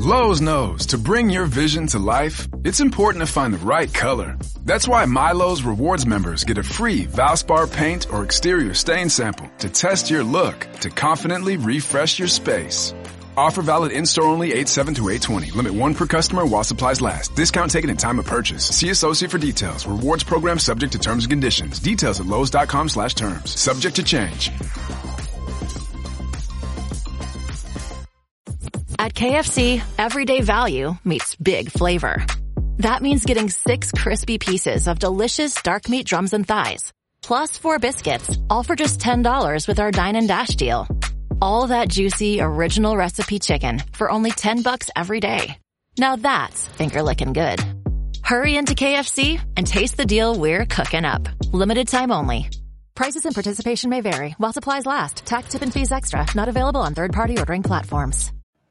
Lowe's knows to bring your vision to life, it's important to find the right color. That's why MyLowe's Rewards members get a free Valspar paint or exterior stain sample to test your look to confidently refresh your space. Offer valid in-store only 8/7 to 8/20. Limit 1 per customer while supplies last. Discount taken at time of purchase. See associate for details. Rewards program subject to terms and conditions. Details at lowes.com/terms. Subject to change. At KFC, everyday value meets big flavor. That means getting 6 crispy pieces of delicious dark meat drums and thighs, plus 4 biscuits, all for just $10 with our Dine and Dash deal. All that juicy, original recipe chicken for only $10 every day. Now that's finger-licking good. Hurry into KFC and taste the deal we're cooking up. Limited time only. Prices and participation may vary while supplies last. Tax, tip, and fees extra. Not available on third-party ordering platforms.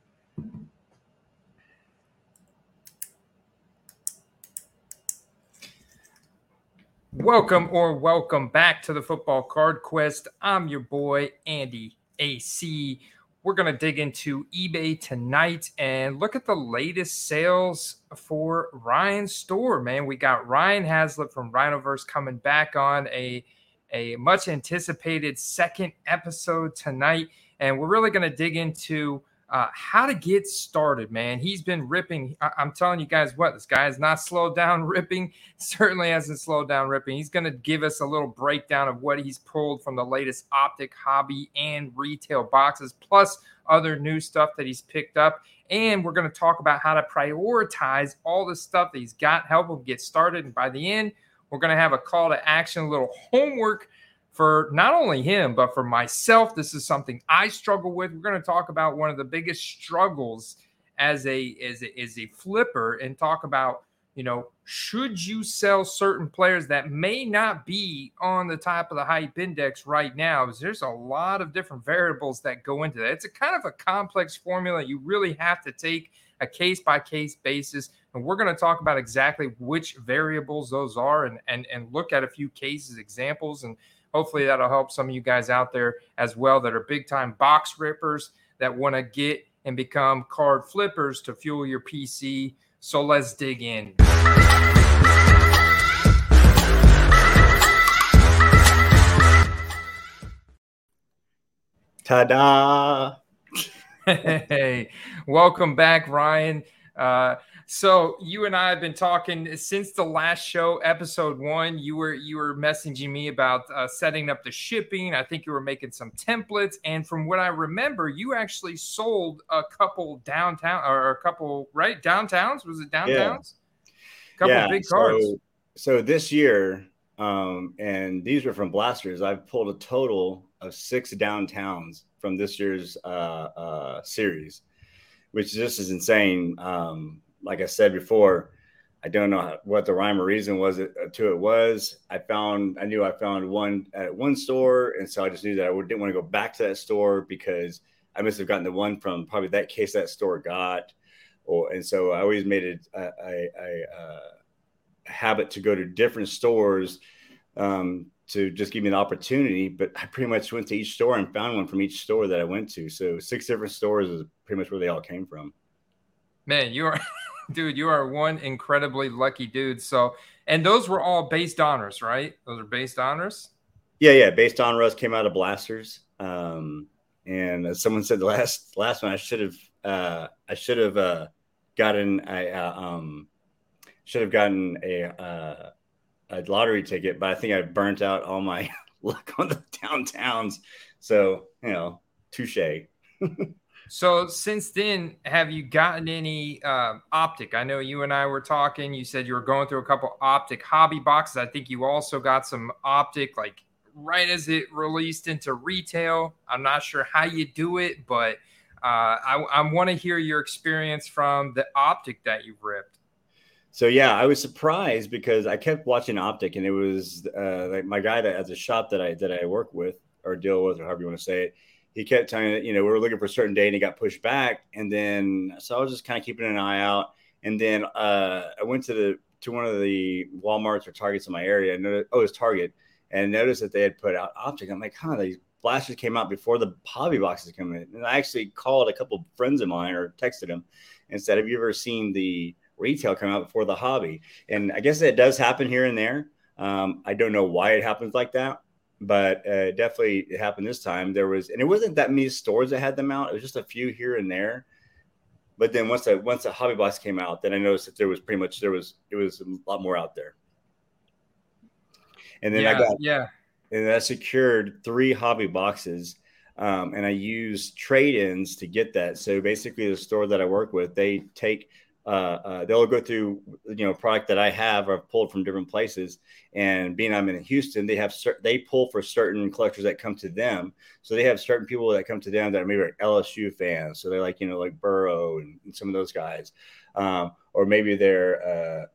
Welcome back to the Football Card Quest. I'm your boy, Andy AC. We're going to dig into eBay tonight and look at the latest sales for Ryan's store, man. We got Ryan Haslett from Rhinoverse coming back on a much anticipated second episode tonight. And we're really going to dig into how to get started, man. He's been ripping. I'm telling you guys what, this guy has not slowed down ripping. Certainly hasn't slowed down ripping. He's going to give us a little breakdown of what he's pulled from the latest Optic hobby and retail boxes, plus other new stuff that he's picked up. And we're going to talk about how to prioritize all the stuff that he's got, help him get started. And by the end, we're going to have a call to action, a little homework for not only him, but for myself. This is something I struggle with. We're going to talk about one of the biggest struggles as a flipper and talk about, should you sell certain players that may not be on the top of the hype index right now? Because there's a lot of different variables that go into that. It's a kind of a complex formula. You really have to take a case-by-case basis. And we're going to talk about exactly which variables those are and look at a few cases, examples, and hopefully that'll help some of you guys out there as well that are big-time box rippers that want to get and become card flippers to fuel your PC. So let's dig in. Ta-da! Hey, welcome back, Ryan. So you and I have been talking since the last show, episode 1. You were messaging me about setting up the shipping. I think you were making some templates, and from what I remember, you actually sold a couple downtowns. Was it downtowns? Yeah. Couple big cards. So this year, and these were from Blasters. I've pulled a total of 6 downtowns from this year's series, which just is insane. Like I said before, I don't know what the rhyme or reason was to it was. I knew I found one at one store, and so I just knew that I didn't want to go back to that store because I must have gotten the one from probably that case that store got. And so I always made it a habit to go to different stores to just give me an opportunity. But I pretty much went to each store and found one from each store that I went to. So 6 different stores is pretty much where they all came from. Man, you are... Dude, you are one incredibly lucky dude. So, and those were all based honors, right? Those are based honors? Yeah. Based honors came out of Blasters. And as someone said, the last one, I should have gotten a lottery ticket, but I think I burnt out all my luck on the downtowns. So, touche. So since then, have you gotten any Optic? I know you and I were talking. You said you were going through a couple Optic hobby boxes. I think you also got some Optic like right as it released into retail. I'm not sure how you do it, but I want to hear your experience from the Optic that you've ripped. So, yeah, I was surprised because I kept watching Optic, and it was like my guy that has a shop that I work with or deal with, or however you want to say it. He kept telling me that, we were looking for a certain day and he got pushed back. And then, so I was just kind of keeping an eye out. And then I went to one of the Walmarts or Targets in my area. And it was Target, and noticed that they had put out Optic. I'm like, these Blasters came out before the hobby boxes come in. And I actually called a couple of friends of mine or texted them and said, have you ever seen the retail come out before the hobby? And I guess that does happen here and there. I don't know why it happens like that, but definitely it happened this time. And it wasn't that many stores that had them out. It was just a few here and there. But then once the hobby box came out, then I noticed that it was a lot more out there. And then I secured 3 hobby boxes, and I used trade-ins to get that. So basically, the store that I work with, they take they'll go through product that I have or pulled from different places. And being I'm in Houston, they pull for certain collectors that come to them. So they have certain people that come to them that are maybe like LSU fans. So they're like Burrow and some of those guys. Or maybe they're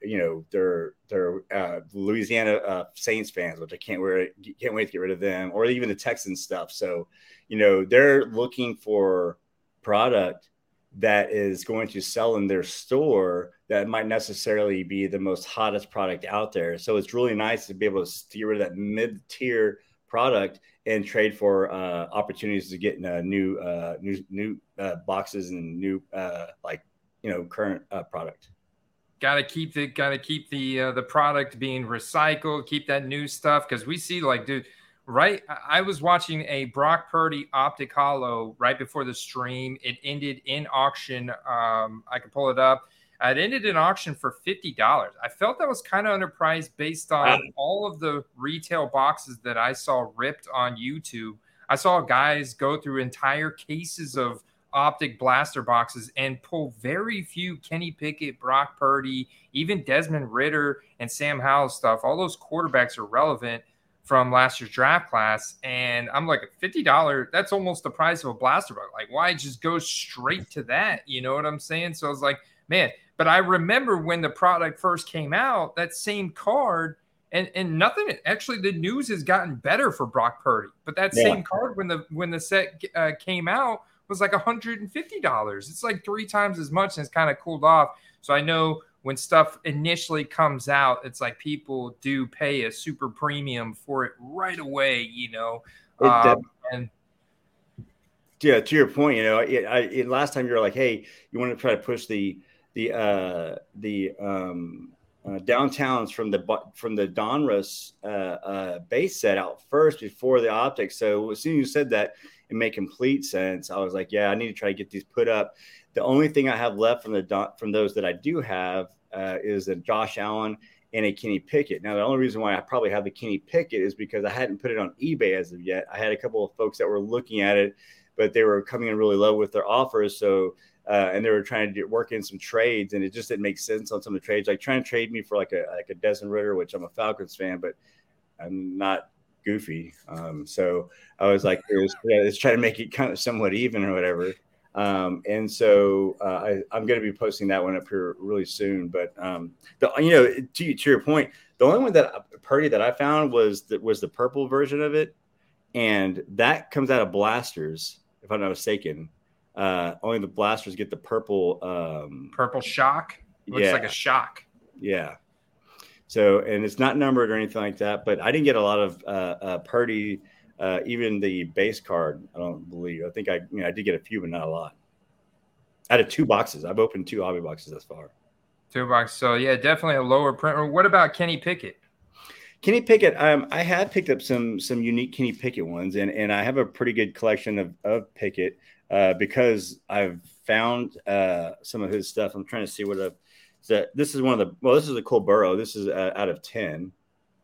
Louisiana Saints fans, which I can't wait to get rid of them, or even the Texans stuff. So, they're looking for product that is going to sell in their store that might necessarily be the most hottest product out there. So it's really nice to be able to get rid of that mid-tier product and trade for opportunities to get new boxes and new current product. Got to keep the product being recycled, keep that new stuff, because we see dude. Right, I was watching a Brock Purdy Optic Holo right before the stream. It ended in auction. I can pull it up. It ended in auction for $50. I felt that was kind of underpriced based on all of the retail boxes that I saw ripped on YouTube. I saw guys go through entire cases of Optic blaster boxes and pull very few Kenny Pickett, Brock Purdy, even Desmond Ridder and Sam Howell stuff. All those quarterbacks are relevant from last year's draft class. And I'm like, $50, that's almost the price of a blaster box. Like, why just go straight to that? You know what I'm saying? So I was like, man, but I remember when the product first came out, that same card and nothing, actually the news has gotten better for Brock Purdy, but that same card when the set came out was like $150. It's like 3 times as much, and it's kind of cooled off. So I know when stuff initially comes out, it's like people do pay a super premium for it right away, and yeah, to your point, last time you were like, hey, you want to try to push the downtowns from the Donruss base set out first before the optics. So as soon as you said that, it made complete sense. I was like, yeah, I need to try to get these put up. The only thing I have left from those that I do have is a Josh Allen and a Kenny Pickett. Now, the only reason why I probably have the Kenny Pickett is because I hadn't put it on eBay as of yet. I had a couple of folks that were looking at it, but they were coming in really low with their offers. So, and they were trying to work in some trades, and it just didn't make sense on some of the trades. Like trying to trade me for like a Desmond Ridder, which I'm a Falcons fan, but I'm not goofy. So I was like, let's try to make it kind of somewhat even or whatever. And so I'm going to be posting that one up here really soon. But to your point, the only one Purdy that I found was the purple version of it, and that comes out of blasters, if I'm not mistaken. Only the blasters get the purple shock. Looks like a shock. Yeah. So, and it's not numbered or anything like that, but I didn't get a lot of Purdy, even the base card. I don't believe. I think I did get a few, but not a lot. Out of 2 boxes, I've opened 2 hobby boxes thus far. 2 boxes. So yeah, definitely a lower print. What about Kenny Pickett? Kenny Pickett, I have picked up some unique Kenny Pickett ones, and I have a pretty good collection of Pickett because I've found some of his stuff. I'm trying to see what this is this is a cool Burrow. This is out of 10.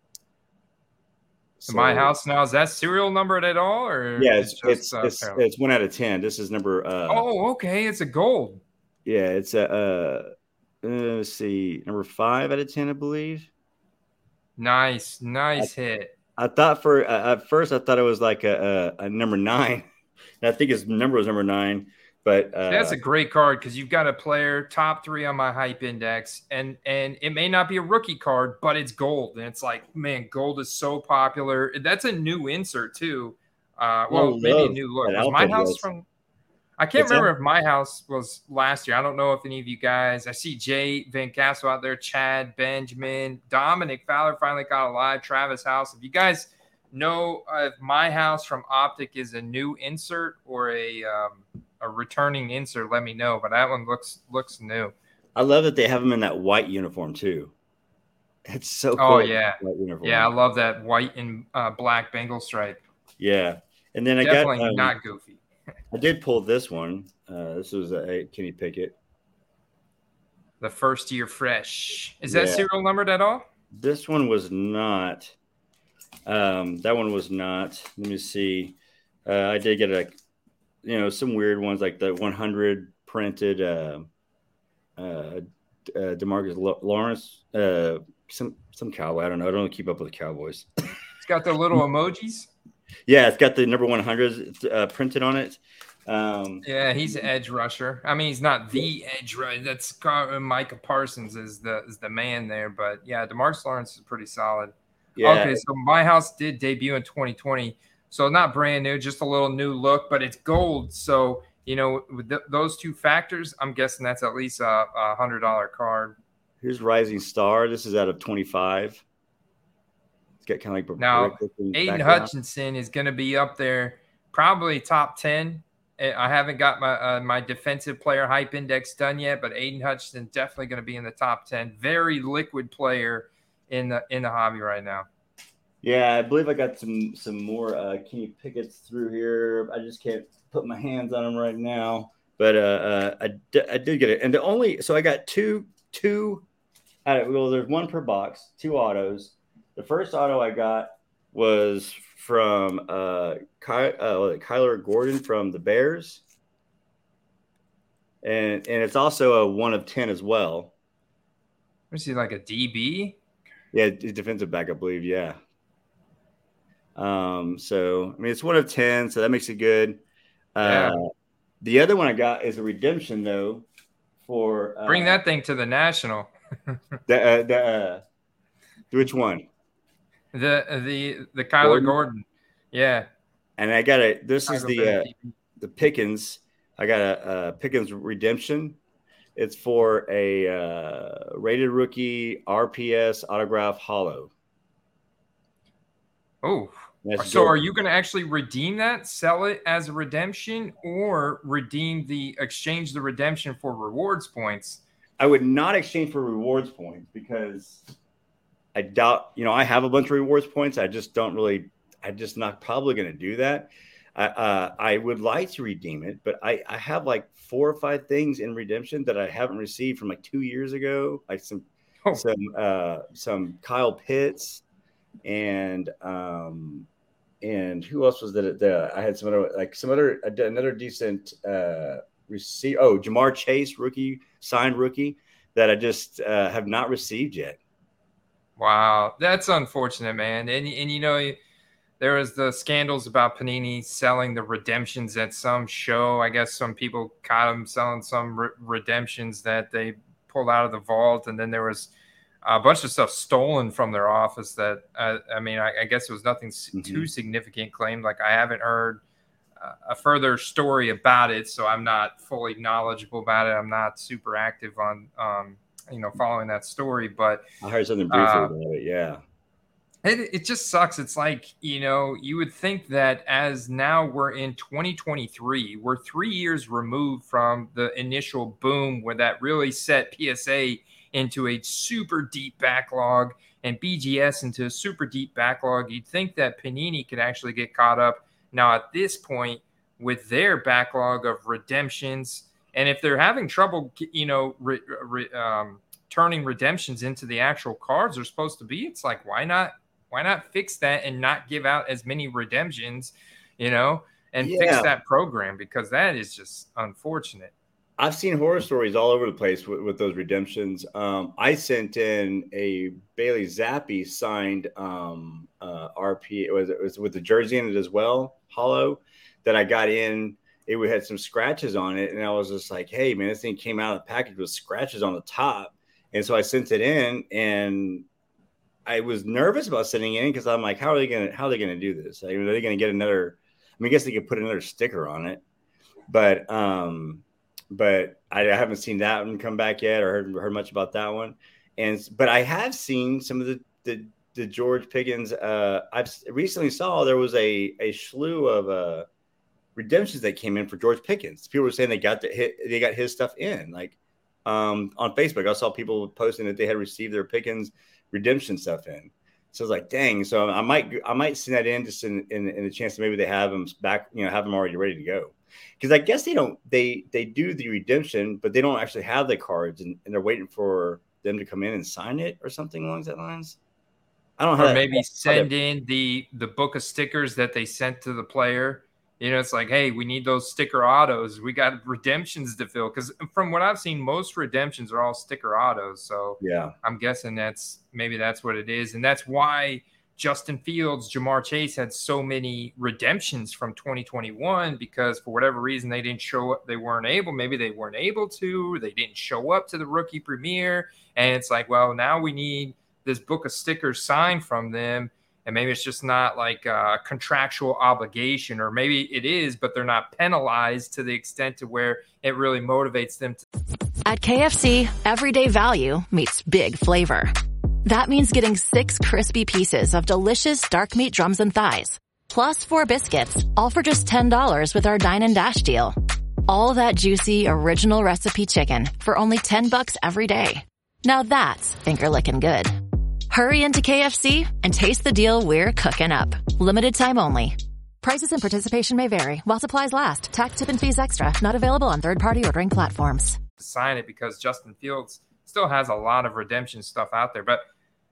So, my house now, is that serial numbered at all, or yeah, it's 1 out of 10. This is number. Okay, it's a gold. Yeah, it's let's see, number 5 out of 10, I believe. Nice hit. I thought at first I thought it was like a number 9. And I think his number was number 9. But that's a great card because you've got a player top 3 on my hype index, and it may not be a rookie card, but it's gold, and it's like, man, gold is so popular. That's a new insert too. Maybe a new look. Was my house from? I can't remember if my house was last year. I don't know if any of you guys. I see Jay Van Castle out there, Chad Benjamin, Dominic Fowler finally got alive, Travis House. If you guys know if my house from Optic is a new insert or a returning insert, let me know. But that one looks new. I love that they have them in that white uniform too. It's so cool. Oh yeah, yeah, I love that white and black Bengal stripe. Yeah, and then definitely I got not goofy. I did pull this one. This was a Kenny Pickett. The first year fresh. Is that serial numbered at all? This one was not. That one was not. Let me see. I did get some weird ones like the 100 printed DeMarcus Lawrence. Some cowboy. I don't know. I don't keep up with the Cowboys. It's got the little emojis. Yeah, it's got the number 100 printed on it. Yeah, he's an edge rusher. I mean, he's not the edge rusher. That's Micah Parsons is the man there. But yeah, DeMarcus Lawrence is pretty solid. Yeah. Okay, so my house did debut in 2020, so not brand new, just a little new look, but it's gold. So with those two factors, I'm guessing that's at least a $100 card. Here's Rising Star. This is out of 25. It's got kind of like now. Aiden Hutchinson is going to be up there, probably top 10. I haven't got my defensive player hype index done yet, but Aiden Hutchinson definitely going to be in the top 10. Very liquid player in the hobby right now. Yeah, I believe I got some more Kenny Pickett's through here. I just can't put my hands on them right now, but I did get it. And I got two. Well, there's one per box, 2 autos. The first auto I got was from Kyler Gordon from the Bears, and it's also a 1 of 10 as well. Is he like a DB? Yeah, defensive back, I believe. Yeah. So I mean, it's 1 of 10, so that makes it good. Yeah. The other one I got is a redemption though. For bring that thing to the National. Which one? The Kyler Gordon. Yeah. And I got it. This is the Pickens. I got a Pickens redemption. It's for a rated rookie RPS autograph hollow. Oh, so are you going to actually redeem that, sell it as a redemption, or exchange the redemption for rewards points? I would not exchange for rewards points because I doubt, I have a bunch of rewards points. I'm just not probably going to do that. I would like to redeem it, but I have like 4 or 5 things in redemption that I haven't received from like 2 years ago, like some Kyle Pitts and who else was that? I had another decent receive. Oh, Jamar Chase, signed rookie that I just have not received yet. Wow, that's unfortunate, man. And there was the scandals about Panini selling the redemptions at some show. I guess some people caught them selling some redemptions that they pulled out of the vault, and then there was a bunch of stuff stolen from their office that, I guess it was nothing too significant claimed. Like, I haven't heard a further story about it, so I'm not fully knowledgeable about it. I'm not super active on, following that story. But I heard something briefly about it, yeah. It just sucks. It's like, you would think that as now we're in 2023, we're 3 years removed from the initial boom where that really set PSA into a super deep backlog and BGS into a super deep backlog. You'd think that Panini could actually get caught up now at this point with their backlog of redemptions. And if they're having trouble, turning redemptions into the actual cards they're supposed to be, it's like, why not fix that and not give out as many redemptions, and fix that program, because that is just unfortunate. I've seen horror stories all over the place with those redemptions. I sent in a Bailey Zappi signed RP. It was with the jersey in it as well, hollow, that I got in. It had some scratches on it, and I was just like, "Hey, man, this thing came out of the package with scratches on the top." And so I sent it in, and I was nervous about sending it in because I'm like, "How are they gonna do this? Are they gonna get another?" I guess they could put another sticker on it, but I haven't seen that one come back yet or heard much about that one. But I have seen some of the the George Pickens. I've recently saw there was a slew of redemptions that came in for George Pickens. People were saying they got his stuff in. Like on Facebook, I saw people posting that they had received their Pickens redemption stuff in. So I was like, dang. So I might send that in just in the chance that maybe they have them back, have them already ready to go. Because I guess they do the redemption, but they don't actually have the cards, and they're waiting for them to come in and sign it or something along that lines. I don't know. Or maybe send in the book of stickers that they sent to the player. It's like, hey, we need those sticker autos. We got redemptions to fill. Because from what I've seen, most redemptions are all sticker autos. So yeah, I'm guessing that's what it is. And that's why Justin Fields, Jamar Chase had so many redemptions from 2021, because for whatever reason they didn't show up. They weren't able. Maybe they weren't able to. They didn't show up to the rookie premiere. And it's like, well, now we need this book of stickers signed from them. And maybe it's just not like a contractual obligation, or maybe it is, but they're not penalized to the extent to where it really motivates them. At KFC, everyday value meets big flavor. That means getting 6 crispy pieces of delicious dark meat drums and thighs, plus 4 biscuits, all for just $10 with our Dine and Dash deal. All that juicy original recipe chicken for only $10 every day. Now that's finger-licking good. Hurry into KFC and taste the deal we're cooking up. Limited time only. Prices and participation may vary while supplies last. Tax, tip, and fees extra. Not available on third-party ordering platforms. Sign it, because Justin Fields still has a lot of redemption stuff out there. But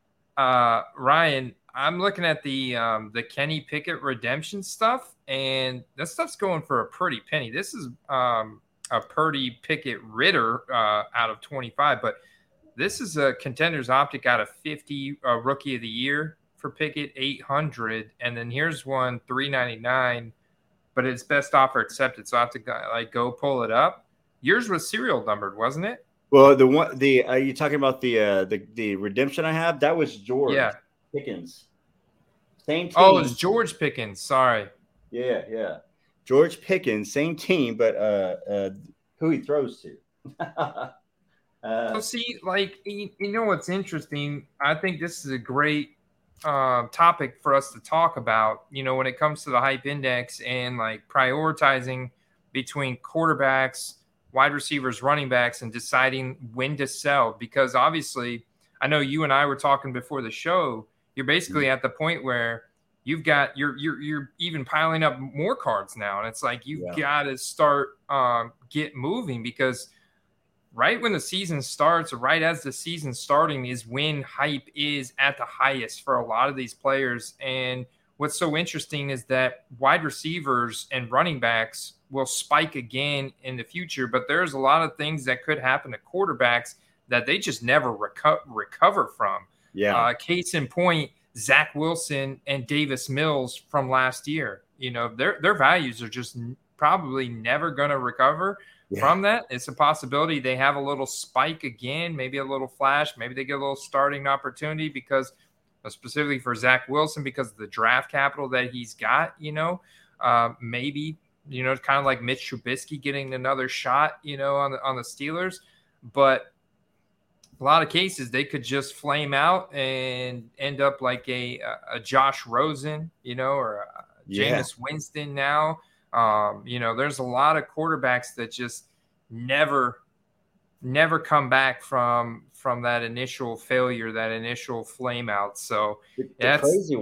Ryan, I'm looking at the Kenny Pickett redemption stuff, and this stuff's going for a pretty penny. This is a Purdy Pickett Ritter out of 25, but this is a Contenders Optic out of 50, Rookie of the Year for Pickett, 800, and then here's one, 399, but it's best offer accepted. So I have to go pull it up. Yours was serial numbered, wasn't it? Well, are you talking about the redemption I have? That was George Pickens. Same team. Oh, it's George Pickens. Sorry. Yeah. George Pickens, same team, but who he throws to. So see, like, you know what's interesting? I think this is a great topic for us to talk about, when it comes to the hype index and like prioritizing between quarterbacks, wide receivers, running backs, and deciding when to sell. Because obviously, I know you and I were talking before the show, you're basically at the point where you've got, you're even piling up more cards now. And it's like, you've got to start get moving, because right when the season starts, or right as the season's starting, is when hype is at the highest for a lot of these players. And what's so interesting is that wide receivers and running backs will spike again in the future, but there's a lot of things that could happen to quarterbacks that they just never recover from. Yeah. Case in point, Zach Wilson and Davis Mills from last year. Their values are just probably never going to recover. From that. It's a possibility they have a little spike again, maybe a little flash, maybe they get a little starting opportunity, because specifically for Zach Wilson, because of the draft capital that he's got, maybe, kind of like Mitch Trubisky getting another shot, on the Steelers. But a lot of cases they could just flame out and end up like a Josh Rosen, or a Jameis Winston now. There's a lot of quarterbacks that just never come back from that initial failure, that initial flame out. So the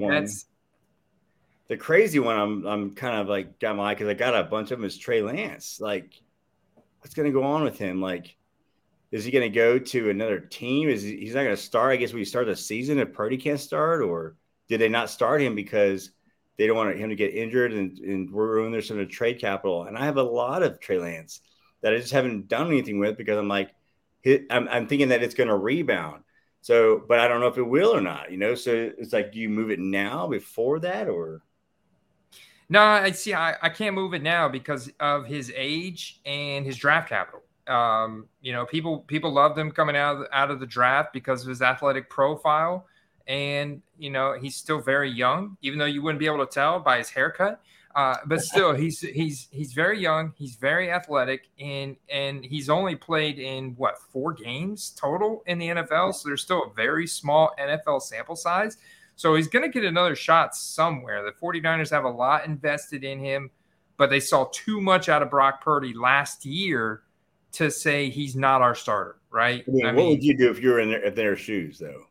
crazy one I'm kind of like got my eye, because I got a bunch of them, is Trey Lance. Like, what's going to go on with him? Like, is he going to go to another team? He's not going to start? I guess we start the season if Purdy can't start, or did they not start him because they don't want him to get injured and ruin their sort of trade capital? And I have a lot of Trey Lance that I just haven't done anything with, because I'm like, I'm thinking that it's going to rebound. So, but I don't know if it will or not, So it's like, do you move it now before that, or? No, I see. I can't move it now because of his age and his draft capital. People loved him coming out of the draft because of his athletic profile. And, he's still very young, even though you wouldn't be able to tell by his haircut. But still, he's very young. He's very athletic, and he's only played in 4 games total in the NFL. So there's still a very small NFL sample size. So he's going to get another shot somewhere. The 49ers have a lot invested in him, but they saw too much out of Brock Purdy last year to say he's not our starter, right? I mean, what would you do if you were in their shoes, though?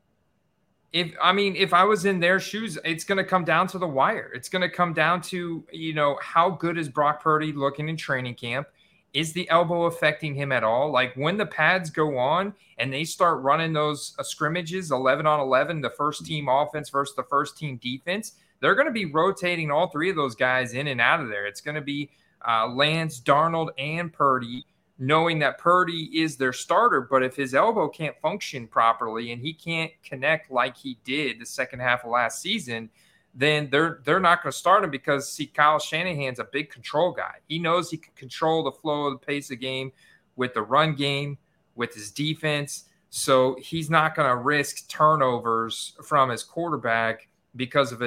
If I was in their shoes, it's going to come down to the wire. It's going to come down to, how good is Brock Purdy looking in training camp? Is the elbow affecting him at all? Like when the pads go on and they start running those scrimmages, 11 on 11, the first team offense versus the first team defense, they're going to be rotating all three of those guys in and out of there. It's going to be Lance, Darnold, and Purdy, knowing that Purdy is their starter. But if his elbow can't function properly and he can't connect like he did the second half of last season, then they're not going to start him because, see, Kyle Shanahan's a big control guy. He knows he can control the flow of the pace of game with the run game, with his defense. So he's not going to risk turnovers from his quarterback because of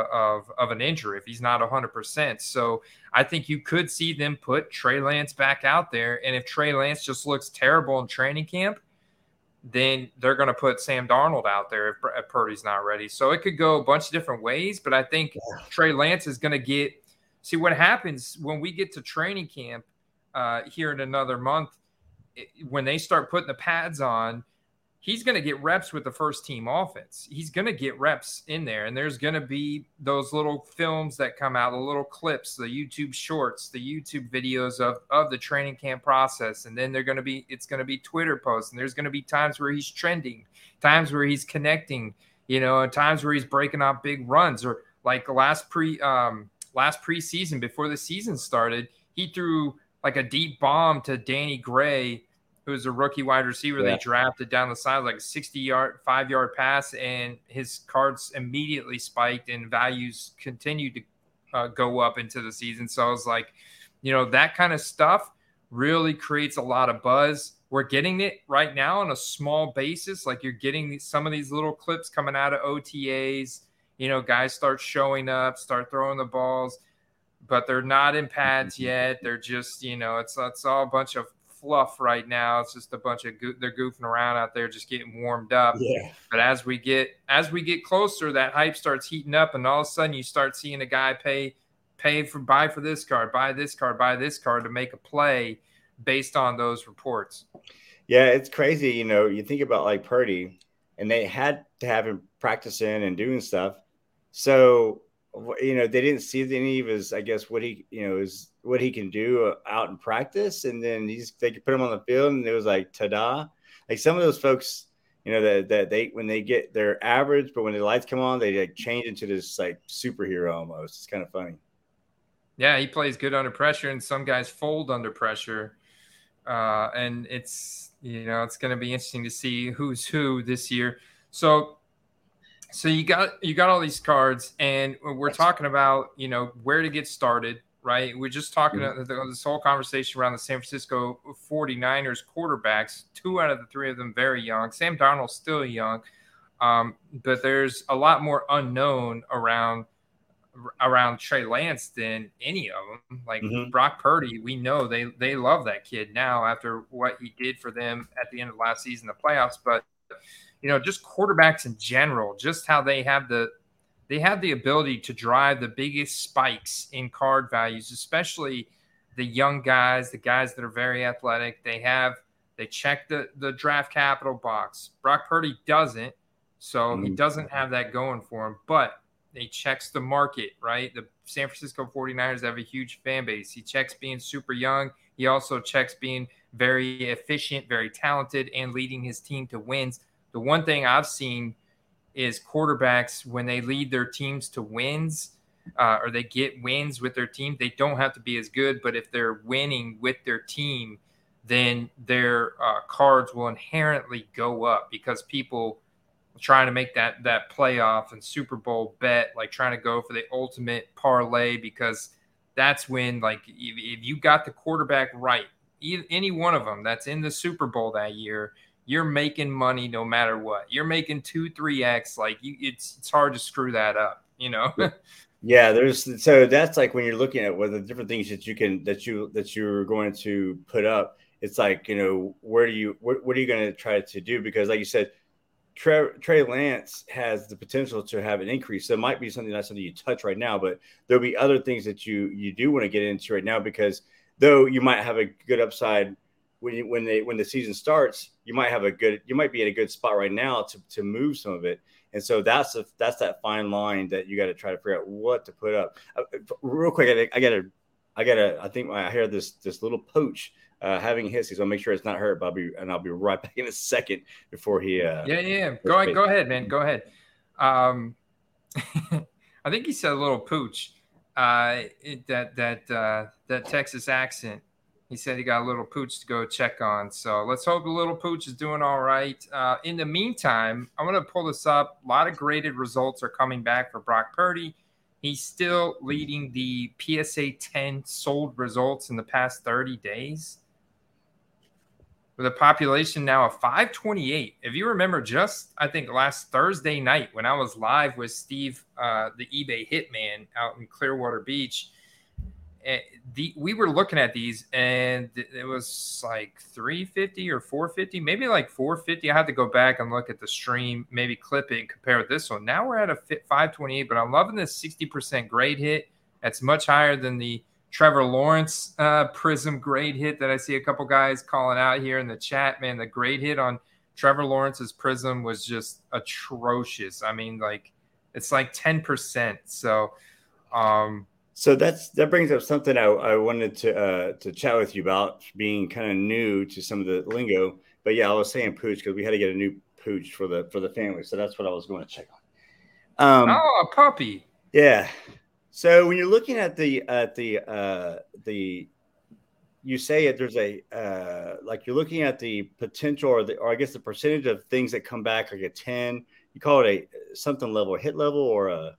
an injury if he's not 100%. So I think you could see them put Trey Lance back out there. And if Trey Lance just looks terrible in training camp, then they're going to put Sam Darnold out there if Purdy's not ready. So it could go a bunch of different ways, but I think Trey Lance is going to see what happens when we get to training camp here in another month. When they start putting the pads on, he's going to get reps with the first team offense. He's going to get reps in there, and there's going to be those little films that come out, the little clips, the YouTube shorts, the YouTube videos of the training camp process. And then it's going to be Twitter posts, and there's going to be times where he's trending, times where he's connecting, and times where he's breaking off big runs. Or like last preseason before the season started, he threw like a deep bomb to Danny Gray, who's a rookie wide receiver. They drafted down the side, like a 60-yard, 5-yard pass, and his cards immediately spiked and values continued to go up into the season. So I was like, that kind of stuff really creates a lot of buzz. We're getting it right now on a small basis. Like you're getting some of these little clips coming out of OTAs, guys start showing up, start throwing the balls, but they're not in pads yet. They're just, it's all a bunch of fluff right now. It's just a bunch of they're goofing around out there, just getting warmed up. Yeah. But as we get closer, that hype starts heating up, and all of a sudden you start seeing a guy buy for this card, buy this card to make a play based on those reports. Yeah, it's crazy. You think about like Purdy, and they had to have him practicing and doing stuff. So they didn't see any of his, I guess, what he can do out in practice. And then they could put him on the field and it was like, ta-da. Like some of those folks, that they, when they get their average, but when the lights come on, they like change into this like superhero almost. It's kind of funny. Yeah. He plays good under pressure, and some guys fold under pressure. And it's, it's going to be interesting to see who's who this year. So you got all these cards, and we're talking about, where to get started, right? We're just talking about this whole conversation around the San Francisco 49ers quarterbacks, 2 out of the 3 of them very young. Sam Darnold's still young, but there's a lot more unknown around Trey Lance than any of them. Like Brock Purdy, we know they love that kid now after what he did for them at the end of last season, the playoffs, but just quarterbacks in general, just how they have the ability to drive the biggest spikes in card values, especially the young guys, the guys that are very athletic. They check the draft capital box. Brock Purdy doesn't, so he doesn't have that going for him, but he checks the market, right? The San Francisco 49ers have a huge fan base. He checks being super young. He also checks being very efficient, very talented, and leading his team to wins. The one thing I've seen is quarterbacks, when they lead their teams to wins or they get wins with their team, they don't have to be as good. But if they're winning with their team, then their cards will inherently go up because people trying to make that playoff and Super Bowl bet, like trying to go for the ultimate parlay, because that's when, like, if you got the quarterback right, any one of them that's in the Super Bowl that year, you're making money no matter what. You're making 2-3x. Like it's hard to screw that up, Yeah, so that's like when you're looking at what the different things that you're going to put up. It's like, what are you going to try to do? Because like you said, Trey Lance has the potential to have an increase. So it might be something you touch right now, but there'll be other things that you do want to get into right now, because though you might have a good upside when the season starts, you might be in a good spot right now to move some of it. And so that's that fine line that you got to try to figure out what to put up. Real quick, I think I hear this little poach having hissy, so I'll make sure it's not hurt, but I'll be right back in a second before he. Yeah. Go ahead, man. Go ahead. I think he said a little pooch. That Texas accent. He said he got a little pooch to go check on. So let's hope the little pooch is doing all right. In the meantime, I'm going to pull this up. A lot of graded results are coming back for Brock Purdy. He's still leading the PSA 10 sold results in the past 30 days, with a population now of 528. If you remember, just I think last Thursday night when I was live with Steve, the eBay Hitman out in Clearwater Beach, we were looking at these and it was like 350 or 450, maybe like 450. I had to go back and look at the stream, maybe clip it and compare with this one. Now we're at a 528, but I'm loving this 60% grade hit. That's much higher than the Trevor Lawrence Prism grade hit that I see a couple guys calling out here in the chat. Man, the grade hit on Trevor Lawrence's Prism was just atrocious. I mean, like it's like 10%. So that brings up something I wanted to chat with you about, being kind of new to some of the lingo. But yeah, I was saying pooch because we had to get a new pooch for the family, so that's what I was going to check on. A puppy. Yeah. So when you're looking at the you say there's like you're looking at the potential or I guess the percentage of things that come back like a 10. You call it something level, hit level, or a.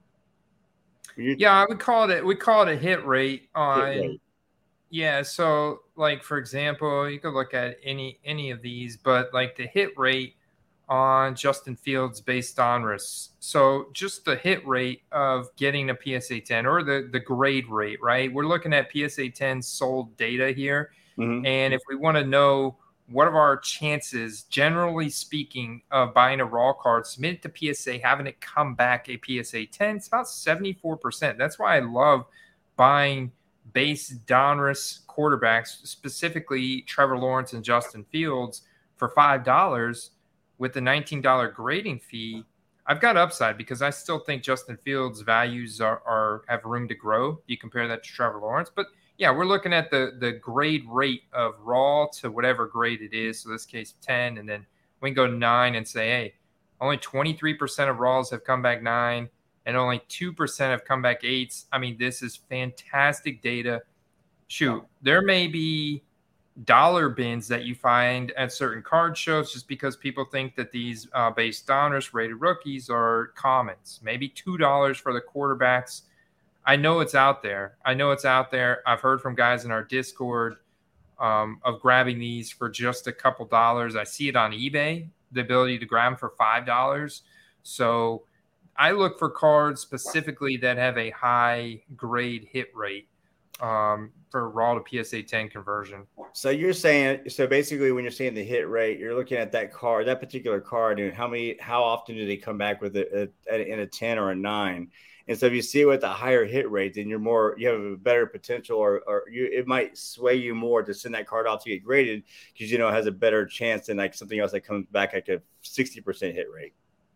Yeah, I would call it. We call it a hit rate on. Hit rate. Yeah, so like for example, you could look at any of these, but like the hit rate on Justin Fields based on risk. So just the hit rate of getting a PSA 10 or the grade rate, right? We're looking at PSA 10 sold data here, and if we want to know what are our chances, generally speaking, of buying a raw card, submit it to PSA, having it come back a PSA 10, it's about 74%. That's why I love buying base Donruss quarterbacks, specifically Trevor Lawrence and Justin Fields, for $5 with the $19 grading fee. I've got upside because I still think Justin Fields' values have room to grow. You compare that to Trevor Lawrence, but yeah, we're looking at the grade rate of raw to whatever grade it is. So in this case, 10, and then we can go 9 and say, hey, only 23% of raws have come back 9, and only 2% have come back 8s. I mean, this is fantastic data. Shoot, there may be dollar bins that you find at certain card shows just because people think that these base Donruss rated rookies are commons. Maybe $2 for the quarterbacks. I know it's out there. I've heard from guys in our Discord of grabbing these for just a couple dollars. I see it on eBay, the ability to grab them for $5. So I look for cards specifically that have a high grade hit rate for raw to PSA 10 conversion. So you're saying, basically when you're saying the hit rate, you're looking at that card, that particular card, and how often do they come back with it in a 10 or a 9? And so if you see it with a higher hit rate, then you have a better potential, or it might sway you more to send that card off to get graded because it has a better chance than like something else that comes back like a 60% hit rate.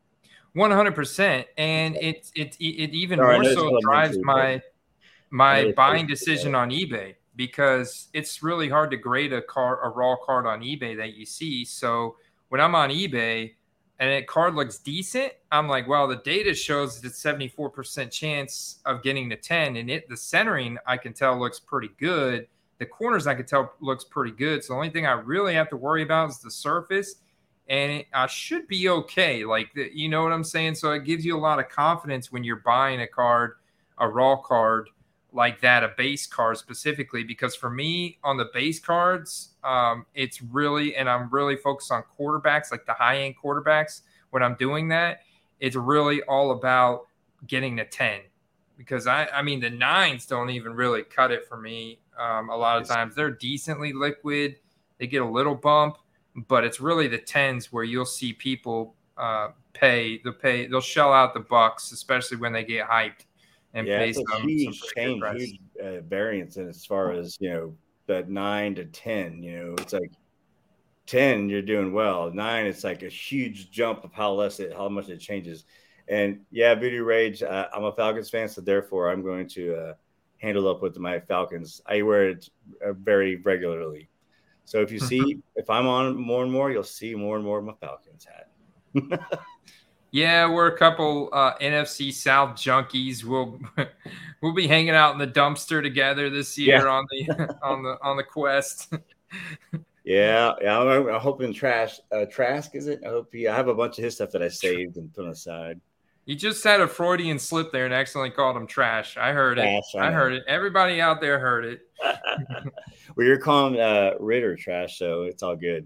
100%, and it even more so drives my buying decision on eBay, because it's really hard to grade a raw card on eBay that you see. So when I'm on eBay and a card looks decent, I'm like, well, the data shows that 74% chance of getting the 10, and the centering I can tell looks pretty good. The corners I can tell looks pretty good. So the only thing I really have to worry about is the surface, and I should be okay. Like, you know what I'm saying? So it gives you a lot of confidence when you're buying a card, a raw card like that, a base card specifically, because for me on the base cards, it's really, and I'm really focused on quarterbacks, like the high end quarterbacks. When I'm doing that, it's really all about getting the 10, because I mean, the 9s don't even really cut it for me. A lot of times they're decently liquid. They get a little bump, but it's really the 10s where you'll see people pay. They'll shell out the bucks, especially when they get hyped and Yeah, pay it's a some huge pretty good change, price. huge variance in as far as that 9 to 10. It's like 10, you're doing well. 9, it's like a huge jump of how much it changes. And yeah, Voodoo Rage. I'm a Falcons fan, so therefore I'm going to handle up with my Falcons. I wear it very regularly. So if I'm on more and more, you'll see more and more of my Falcons hat. Yeah, we're a couple NFC South junkies. We'll be hanging out in the dumpster together this year on the on the quest. Yeah. I'm hoping Trask is it? I have a bunch of his stuff that I saved and put aside. You just had a Freudian slip there and accidentally called him trash. I heard it. I heard it. Everybody out there heard it. Well, you're calling Ritter trash, so it's all good.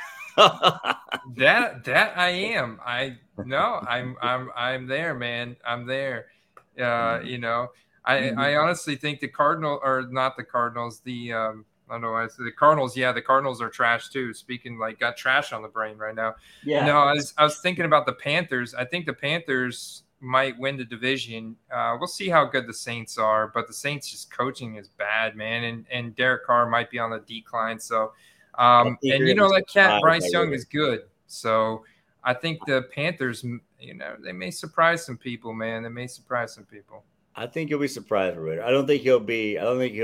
that I am. I'm there, man. I'm there. I honestly think the Cardinal or not the Cardinals. I don't know why I said the Cardinals. Yeah, the Cardinals are trash too. Speaking got trash on the brain right now. Yeah. No, I was thinking about the Panthers. I think the Panthers might win the division. We'll see how good the Saints are, but the Saints just coaching is bad, man. And Derek Carr might be on the decline. So, and that cat Bryce Young is good. So I think the Panthers, they may surprise some people, man. They may surprise some people. I think you'll be surprised with Ritter. I don't think he'll be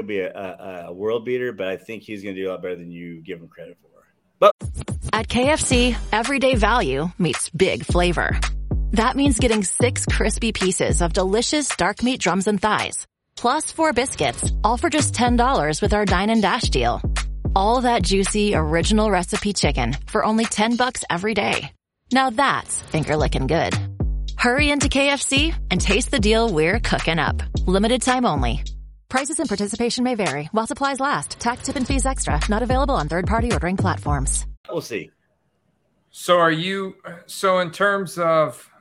a world beater, but I think he's going to do a lot better than you give him credit for. But at KFC, everyday value meets big flavor. That means getting 6 crispy pieces of delicious dark meat drums and thighs, plus 4 biscuits, all for just $10 with our Dine and Dash deal. All that juicy original recipe chicken for only $10 every day. Now that's finger licking good. Hurry into KFC and taste the deal we're cooking up. Limited time only. Prices and participation may vary while supplies last. Tax, tip, and fees extra. Not available on third-party ordering platforms. We'll see. So in terms of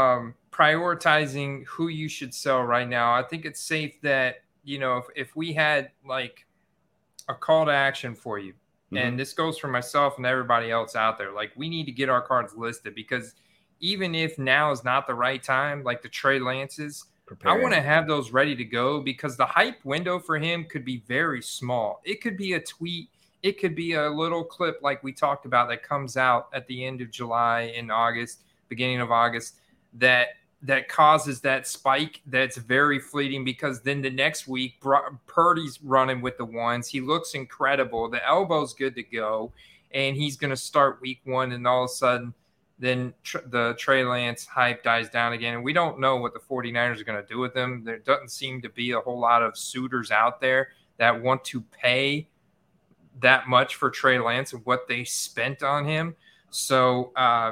prioritizing who you should sell right now, I think it's safe that, if we had like a call to action for you, and this goes for myself and everybody else out there, like we need to get our cards listed because even if now is not the right time, like the Trey Lances, I want to have those ready to go because the hype window for him could be very small. It could be a tweet. It could be a little clip like we talked about that comes out at the end of July and August, beginning of August, that causes that spike that's very fleeting because then the next week, Purdy's running with the ones. He looks incredible. The elbow's good to go, and he's going to start week 1, and all of a sudden, then the Trey Lance hype dies down again. And we don't know what the 49ers are going to do with him. There doesn't seem to be a whole lot of suitors out there that want to pay that much for Trey Lance and what they spent on him. So,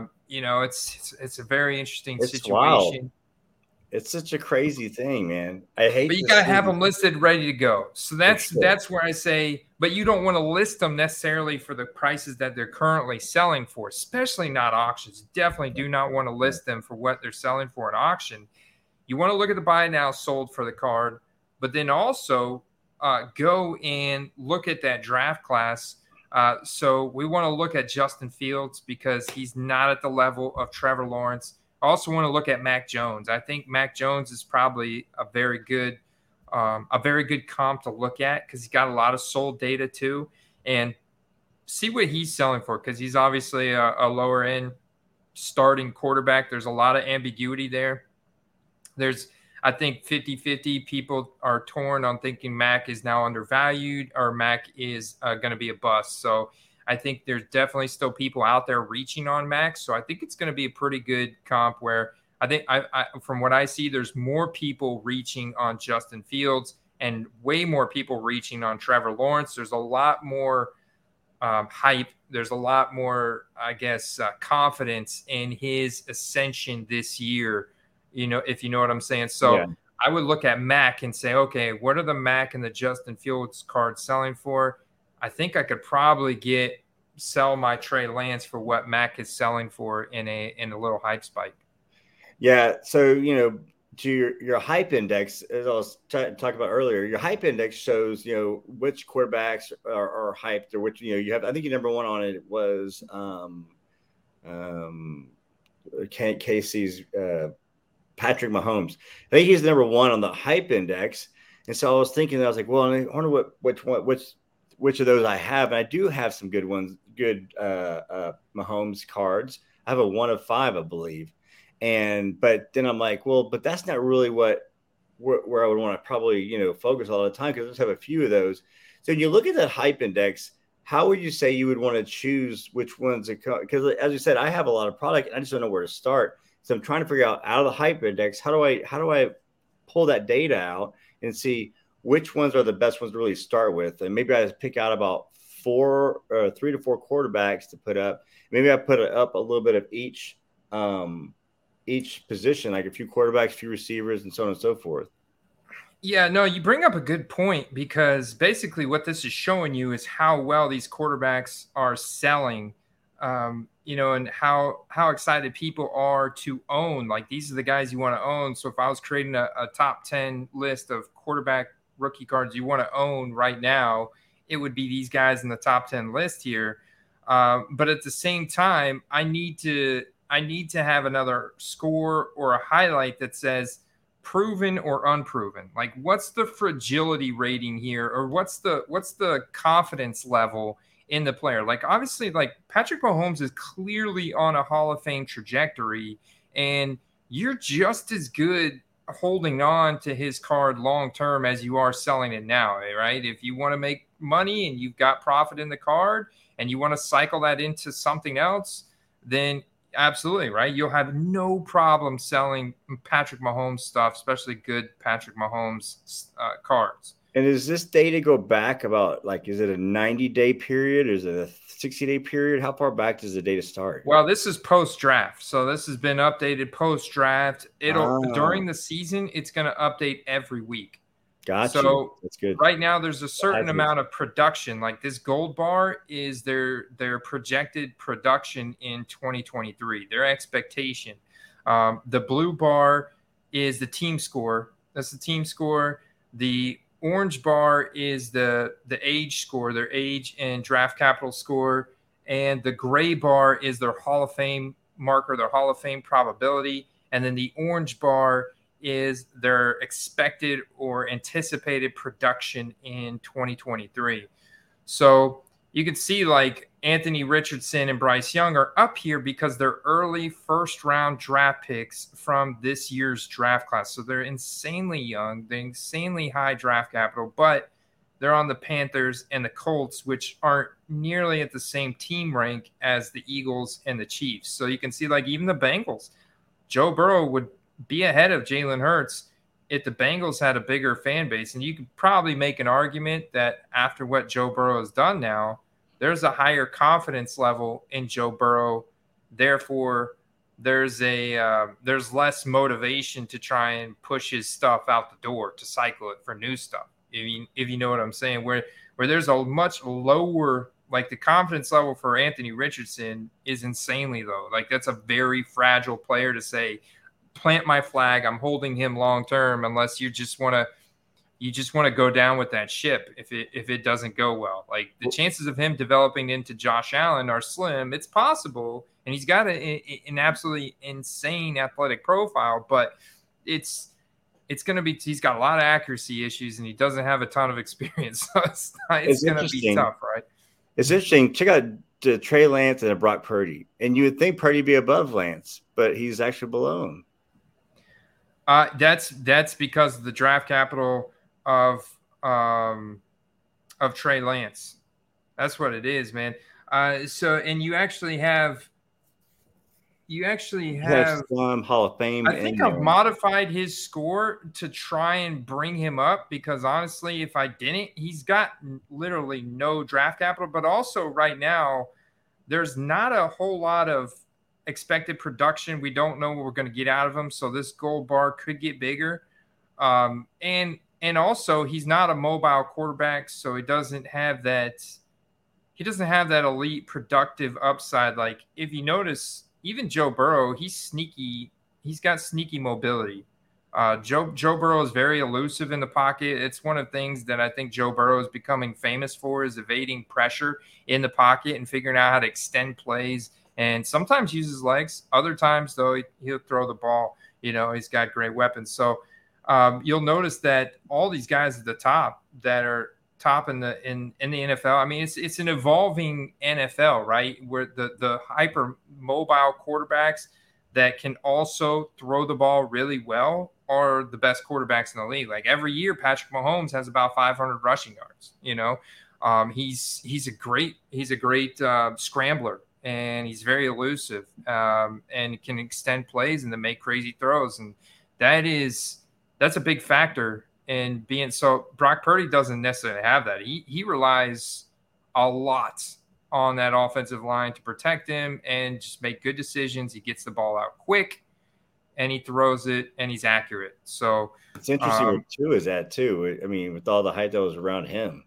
it's a very interesting situation. Wild. It's such a crazy thing, man. I hate. But you got to have them listed, ready to go. So that's where I say. But you don't want to list them necessarily for the prices that they're currently selling for, especially not auctions. Definitely do not want to list them for what they're selling for at auction. You want to look at the buy now, sold for the card, but then also go and look at that draft class. So we want to look at Justin Fields because he's not at the level of Trevor Lawrence. I also want to look at Mac Jones. I think Mac Jones is probably a very good comp to look at because he's got a lot of sold data too, and see what he's selling for because he's obviously a lower end starting quarterback. There's a lot of ambiguity there. I think 50-50 people are torn on thinking Mac is now undervalued or Mac is going to be a bust. So I think there's definitely still people out there reaching on Mac. So I think it's going to be a pretty good comp where I think from what I see, there's more people reaching on Justin Fields and way more people reaching on Trevor Lawrence. There's a lot more hype. There's a lot more, I guess, confidence in his ascension this year, if you know what I'm saying. So yeah. I would look at Mac and say, okay, what are the Mac and the Justin Fields cards selling for? I think I could probably sell my Trey Lance for what Mac is selling for in a little hype spike. Yeah. So, to your hype index, as I was talking about earlier, your hype index shows, which quarterbacks are hyped or which, you have, I think your number one on it was Casey's Patrick Mahomes. I think he's number one on the hype index. And so I was thinking, I was like, well, I wonder which of those I have. And I do have some good ones, good Mahomes cards. I have a 1 of 5, I believe. But then I'm like, well, but that's not really where I would want to probably, focus all the time, because I just have a few of those. So when you look at that hype index, how would you say you would want to choose which ones? Because as you said, I have a lot of product and I just don't know where to start. So I'm trying to figure out of the hype index, how do I pull that data out and see which ones are the best ones to really start with? And maybe I just pick out about 3 to 4 quarterbacks to put up. Maybe I put up a little bit of each position, like a few quarterbacks, a few receivers, and so on and so forth. Yeah, no, you bring up a good point, because basically what this is showing you is how well these quarterbacks are selling, and how excited people are to own. Like, these are the guys you want to own. So if I was creating a top 10 list of quarterback rookie cards you want to own right now, it would be these guys in the top 10 list here. But at the same time, I need to have another score or a highlight that says proven or unproven. Like, what's the fragility rating here, or what's the confidence level in the player? Like, obviously, like, Patrick Mahomes is clearly on a Hall of Fame trajectory, and you're just as good holding on to his card long term as you are selling it now, right? If you want to make money and you've got profit in the card and you want to cycle that into something else, then absolutely, right? You'll have no problem selling Patrick Mahomes stuff, especially good Patrick Mahomes cards. And does this data go back about, like, is it a 90-day period? Or is it a 60-day period? How far back does the data start? Well, this is post-draft. So this has been updated post-draft. During the season, it's going to update every week. Gotcha. So that's good. Right now, there's a certain amount of production. Like, this gold bar is their projected production in 2023, their expectation. The blue bar is the team score. That's the team score. The orange bar is the age score, their age and draft capital score. And the gray bar is their Hall of Fame marker, their Hall of Fame probability. And then the orange bar is their expected or anticipated production in 2023. So you can see, like, Anthony Richardson and Bryce Young are up here because they're early first-round draft picks from this year's draft class. So they're insanely young, they're insanely high draft capital, but they're on the Panthers and the Colts, which aren't nearly at the same team rank as the Eagles and the Chiefs. So you can see, like, even the Bengals, Joe Burrow would be ahead of Jalen Hurts if the Bengals had a bigger fan base. And you could probably make an argument that after what Joe Burrow has done now, there's a higher confidence level in Joe Burrow. Therefore, there's less motivation to try and push his stuff out the door, to cycle it for new stuff. If you know what I'm saying, where there's a much lower, like, the confidence level for Anthony Richardson is insanely low. Like, that's a very fragile player to say, plant my flag, I'm holding him long term, unless you just want to go down with that ship if it doesn't go well. Like, the chances of him developing into Josh Allen are slim. It's possible, and he's got an absolutely insane athletic profile, but it's going to be, he's got a lot of accuracy issues and he doesn't have a ton of experience. So it's going to be tough, right? It's interesting. Check out Trey Lance and Brock Purdy, and you would think Purdy would be above Lance, but he's actually below him. That's because of the draft capital of Trey Lance. That's what it is, man. And you actually have Hall of Fame. I think I've modified his score to try and bring him up, because honestly, if I didn't, he's got literally no draft capital. But also right now, there's not a whole lot of expected production. We don't know what we're going to get out of him. So this gold bar could get bigger. And also, he's not a mobile quarterback, so he doesn't have that elite productive upside. Like, if you notice, even Joe Burrow, he's sneaky. He's got sneaky mobility. Joe Burrow is very elusive in the pocket. It's one of the things that I think Joe Burrow is becoming famous for, is evading pressure in the pocket and figuring out how to extend plays and sometimes uses legs. Other times, though, he'll throw the ball. He's got great weapons. So you'll notice that all these guys at the top that are top in the NFL. I mean, it's an evolving NFL, right? Where the hyper mobile quarterbacks that can also throw the ball really well are the best quarterbacks in the league. Like every year, Patrick Mahomes has about 500 rushing yards. He's a great scrambler, and he's very elusive, and can extend plays and then make crazy throws, and that's a big factor in being. So Brock Purdy doesn't necessarily have that. He relies a lot on that offensive line to protect him and just make good decisions. He gets the ball out quick, and he throws it, and he's accurate. So it's interesting where Tua is at too. I mean, with all the hype that was around him.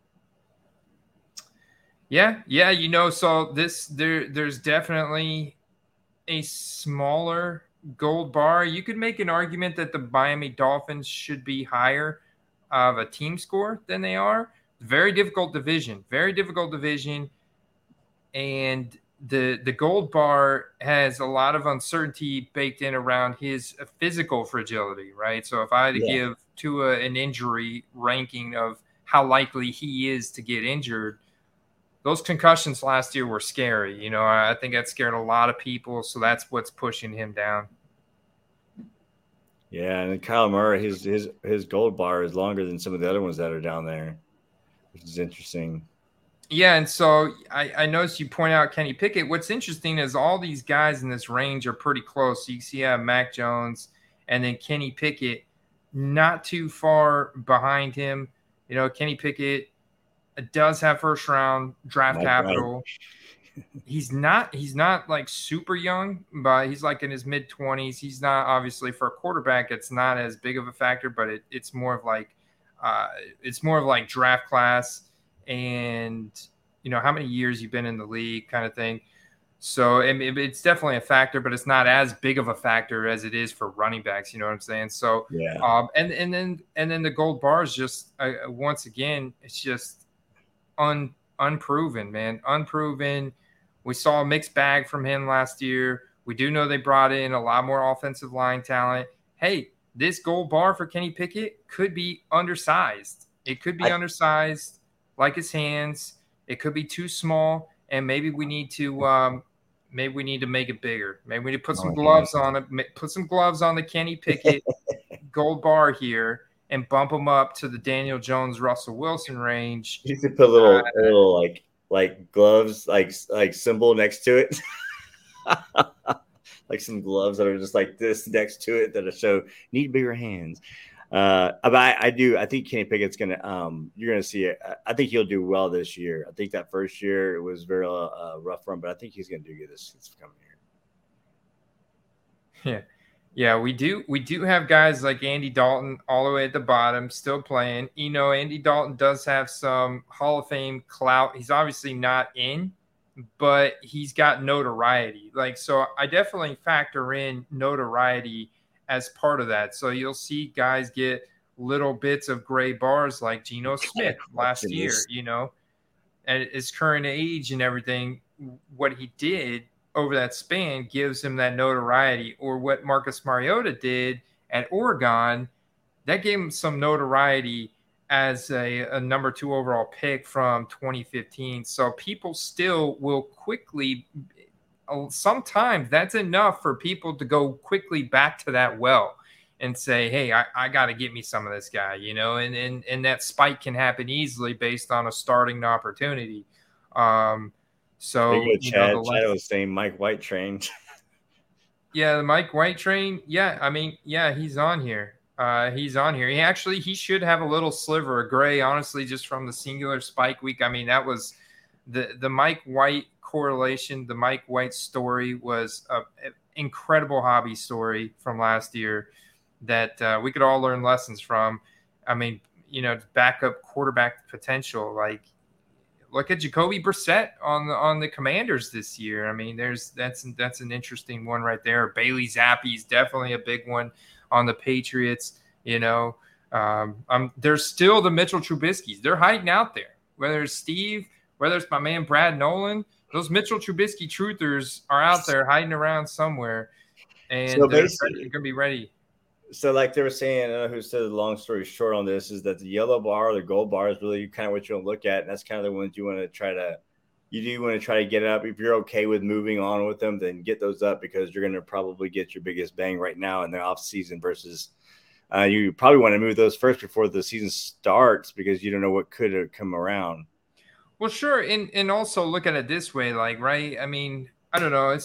Yeah. So there's definitely a smaller gold bar. You could make an argument that the Miami Dolphins should be higher of a team score than they are. Very difficult division. And the gold bar has a lot of uncertainty baked in around his physical fragility, right? So if I had to give Tua an injury ranking of how likely he is to get injured, those concussions last year were scary. I think that scared a lot of people. So that's what's pushing him down. Yeah. And Kyle Murray, his gold bar is longer than some of the other ones that are down there, which is interesting. Yeah, and so I noticed you point out Kenny Pickett. What's interesting is all these guys in this range are pretty close. So you see Mac Jones and then Kenny Pickett not too far behind him. Kenny Pickett does have first-round draft capital. He's not like super young, but he's like in his mid-20s. He's not, obviously, for a quarterback, it's not as big of a factor, but it's more of like draft class and how many years you've been in the league kind of thing. So it's definitely a factor, but it's not as big of a factor as it is for running backs. You know what I'm saying? So yeah. And then the gold bar is just once again, it's just unproven, man. Unproven. We saw a mixed bag from him last year. We do know they brought in a lot more offensive line talent. Hey, this gold bar for Kenny Pickett could be undersized. It could be undersized, like his hands. It could be too small, and maybe we need to make it bigger. Maybe we need to put some gloves on it. Put some gloves on the Kenny Pickett gold bar here and bump him up to the Daniel Jones, Russell Wilson range. You could put a little like gloves, like symbol next to it. Like some gloves that are just like this next to it that show need bigger hands. But I think Kenny Pickett's gonna you're gonna see it. I think he'll do well this year. I think that first year it was very rough run, but I think he's gonna do good this coming year. Yeah, we do have guys like Andy Dalton all the way at the bottom still playing. Andy Dalton does have some Hall of Fame clout. He's obviously not in, but he's got notoriety. So I definitely factor in notoriety as part of that. So you'll see guys get little bits of gray bars like Geno Smith last year, at his current age and everything. What he did over that span gives him that notoriety, or what Marcus Mariota did at Oregon, that gave him some notoriety as a number 2 overall pick from 2015. So people still will quickly, sometimes that's enough for people to go quickly back to that well and say, hey, I got to get me some of this guy, and that spike can happen easily based on a starting opportunity. So Chad was saying Mike White train. Yeah, the Mike White train. Yeah, I mean, yeah, he's on here. He should have a little sliver of gray, honestly, just from the singular spike week. I mean, that was the Mike White correlation. The Mike White story was an incredible hobby story from last year that we could all learn lessons from. I mean, backup quarterback potential, like. Look at Jacoby Brissett on the Commanders this year. I mean, that's an interesting one right there. Bailey Zappi is definitely a big one on the Patriots. There's still the Mitchell Trubisky's. They're hiding out there. Whether it's Steve, whether it's my man Brad Nolan, those Mitchell Trubisky truthers are out there hiding around somewhere, and So they're basically, going to be ready. so like they were saying, I don't know who said the long story short on this is that the yellow bar or the gold bar is really kind of what you want to look at. And that's kind of the ones you want to try to, you do want to try to get up. If you're okay with moving on with them, then get those up because you're going to probably get your biggest bang right now in the off season versus you probably want to move those first before the season starts because you don't know what could have come around. Well, sure. And also look at it this way, like, right. I mean, I don't know.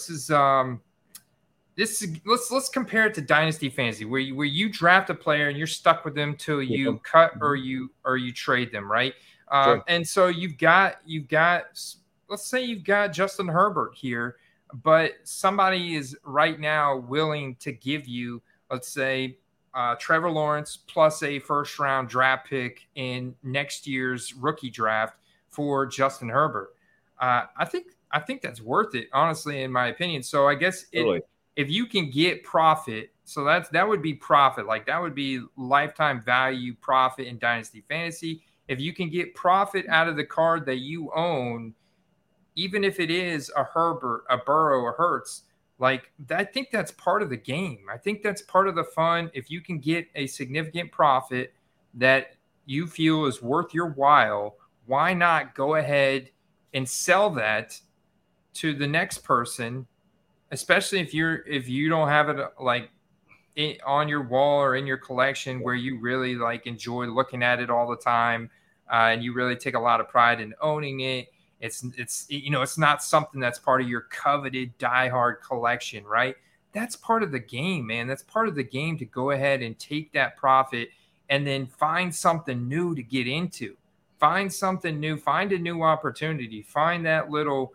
Let's compare it to Dynasty Fantasy, where you draft a player and you're stuck with them till you cut or you trade them, right? Sure. And so you've got let's say you've got Justin Herbert here, but somebody is right now willing to give you, let's say, Trevor Lawrence plus a first round draft pick in next year's rookie draft for Justin Herbert. I think that's worth it, honestly, in my opinion. So I guess if you can get profit, so that would be profit. Like that would be lifetime value profit in Dynasty Fantasy. If you can get profit out of the card that you own, even if it is a Herbert, a Burrow, a Hurts, like I think that's part of the game. I think that's part of the fun. If you can get a significant profit that you feel is worth your while, why not go ahead and sell that to the next person? Especially if you don't have it like on your wall or in your collection where you really like enjoy looking at it all the time, and you really take a lot of pride in owning it. It's not something that's part of your coveted diehard collection, right? That's part of the game, man. That's part of the game to go ahead and take that profit and then find something new to get into. Find something new. Find a new opportunity. Find that little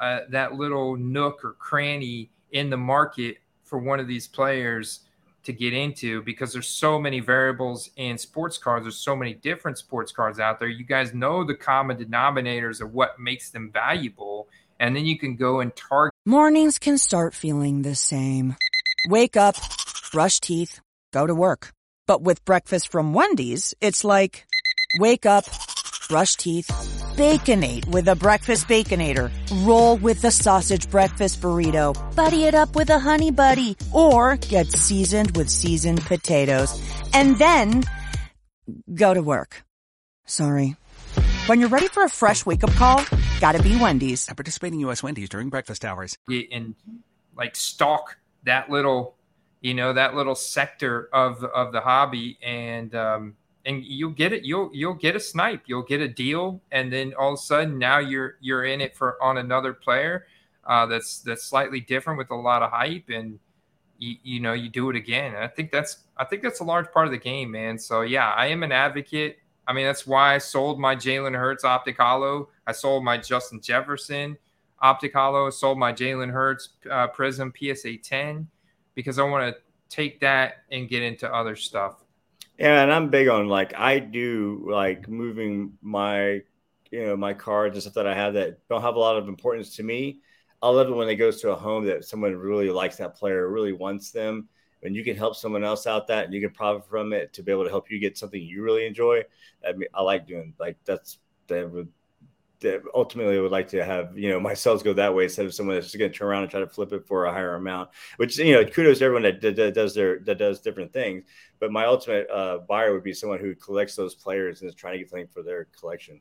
nook or cranny in the market for one of these players to get into, because there's so many variables in sports cards. There's so many different sports cards out there. You guys know the common denominators of what makes them valuable, and then you can go and target. Mornings can start feeling the same. Wake up, brush teeth, go to work. But with breakfast from Wendy's, it's like, wake up, brush teeth, Baconate with a breakfast Baconator. Roll with the sausage breakfast burrito. Buddy it up with a honey buddy. Or get seasoned with seasoned potatoes. And then go to work. Sorry. When you're ready for a fresh wake-up call, gotta be Wendy's. At participating U.S. Wendy's during breakfast hours. And like stalk that little, that little sector of the hobby, and you'll get it. You'll get a snipe. You'll get a deal, and then all of a sudden now you're in it on another player that's slightly different with a lot of hype, and you do it again. And I think that's a large part of the game, man. So yeah, I am an advocate. I mean, that's why I sold my Jalen Hurts Optic Holo. I sold my Justin Jefferson Optic Holo. I sold my Jalen Hurts Prism PSA 10 because I want to take that and get into other stuff. Yeah, and I'm big on I do moving my my cards and stuff that I have that don't have a lot of importance to me. I love it when it goes to a home that someone really likes that player, really wants them, and you can help someone else out that and you can profit from it to be able to help you get something you really enjoy. I mean, I like doing that's ultimately I would like to have my sales go that way instead of someone that's just going to turn around and try to flip it for a higher amount, which kudos to everyone that does different things. But my ultimate buyer would be someone who collects those players and is trying to get something for their collection.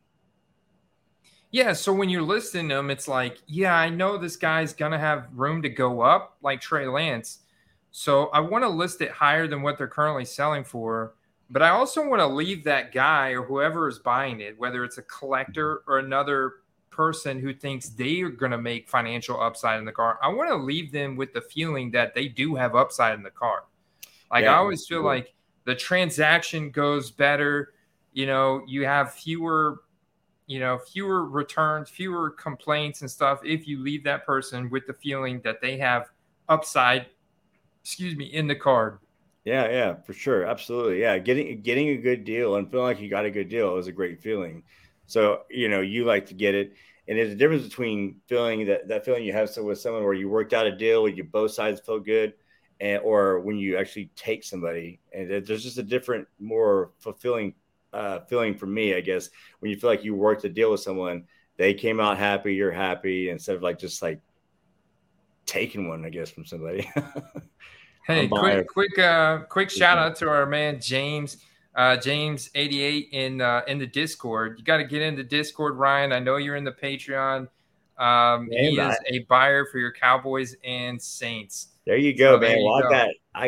Yeah, so when you're listing them, it's like, yeah, I know this guy's gonna have room to go up, like Trey Lance, so I want to list it higher than what they're currently selling for. But I also want to leave that guy or whoever is buying it, whether it's a collector or another person who thinks they are going to make financial upside in the car, I want to leave them with the feeling that they do have upside in the car. I always feel like the transaction goes better. You have fewer returns, fewer complaints and stuff if you leave that person with the feeling that they have upside, in the card. Yeah, for sure. Absolutely. Yeah. Getting a good deal and feeling like you got a good deal is a great feeling. So, you like to get it. And there's a difference between feeling that feeling you have with someone where you worked out a deal where you both sides feel good, or when you actually take somebody. And there's just a different, more fulfilling feeling for me, I guess, when you feel like you worked a deal with someone they came out happy, you're happy, instead of like just like taking one, I guess, from somebody. Hey, quick shout out to our man James. James 88 in the Discord. You got to get in the Discord, Ryan. I know you're in the Patreon. He is a buyer for your Cowboys and Saints. There you go, man. Well,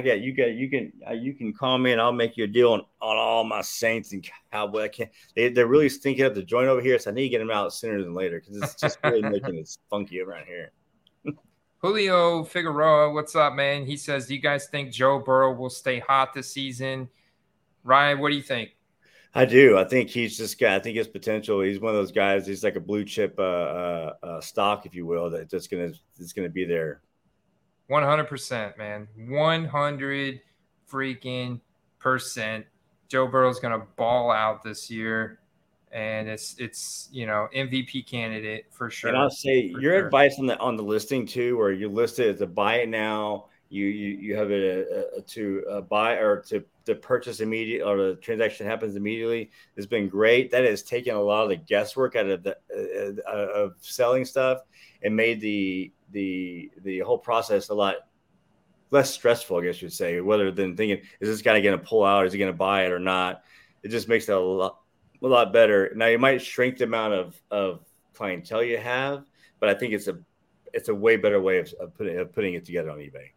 you can call me and I'll make you a deal on all my Saints and Cowboys. I can't. They're really stinking up the joint over here, so I need to get them out sooner than later because it's just really making it funky around here. Julio Figueroa, what's up, man? He says, do you guys think Joe Burrow will stay hot this season? Ryan, what do you think? I do. I think he's just got. I think his potential. He's one of those guys. He's like a blue chip stock, if you will, that's gonna be there. 100%, man. 100 freaking percent. Joe Burrow's gonna ball out this year, and it's MVP candidate for sure. And I'll say your advice on the listing too, where you list it as a buy it now. You have it to buy or to purchase immediate, or the transaction happens immediately, has been great. That has taken a lot of the guesswork out of of selling stuff and made the whole process a lot less stressful, I guess you'd say, rather than thinking, is this guy going to pull out? Is he going to buy it or not? It just makes it a lot better. Now you might shrink the amount of clientele you have, but I think it's a way better way of putting it together on eBay.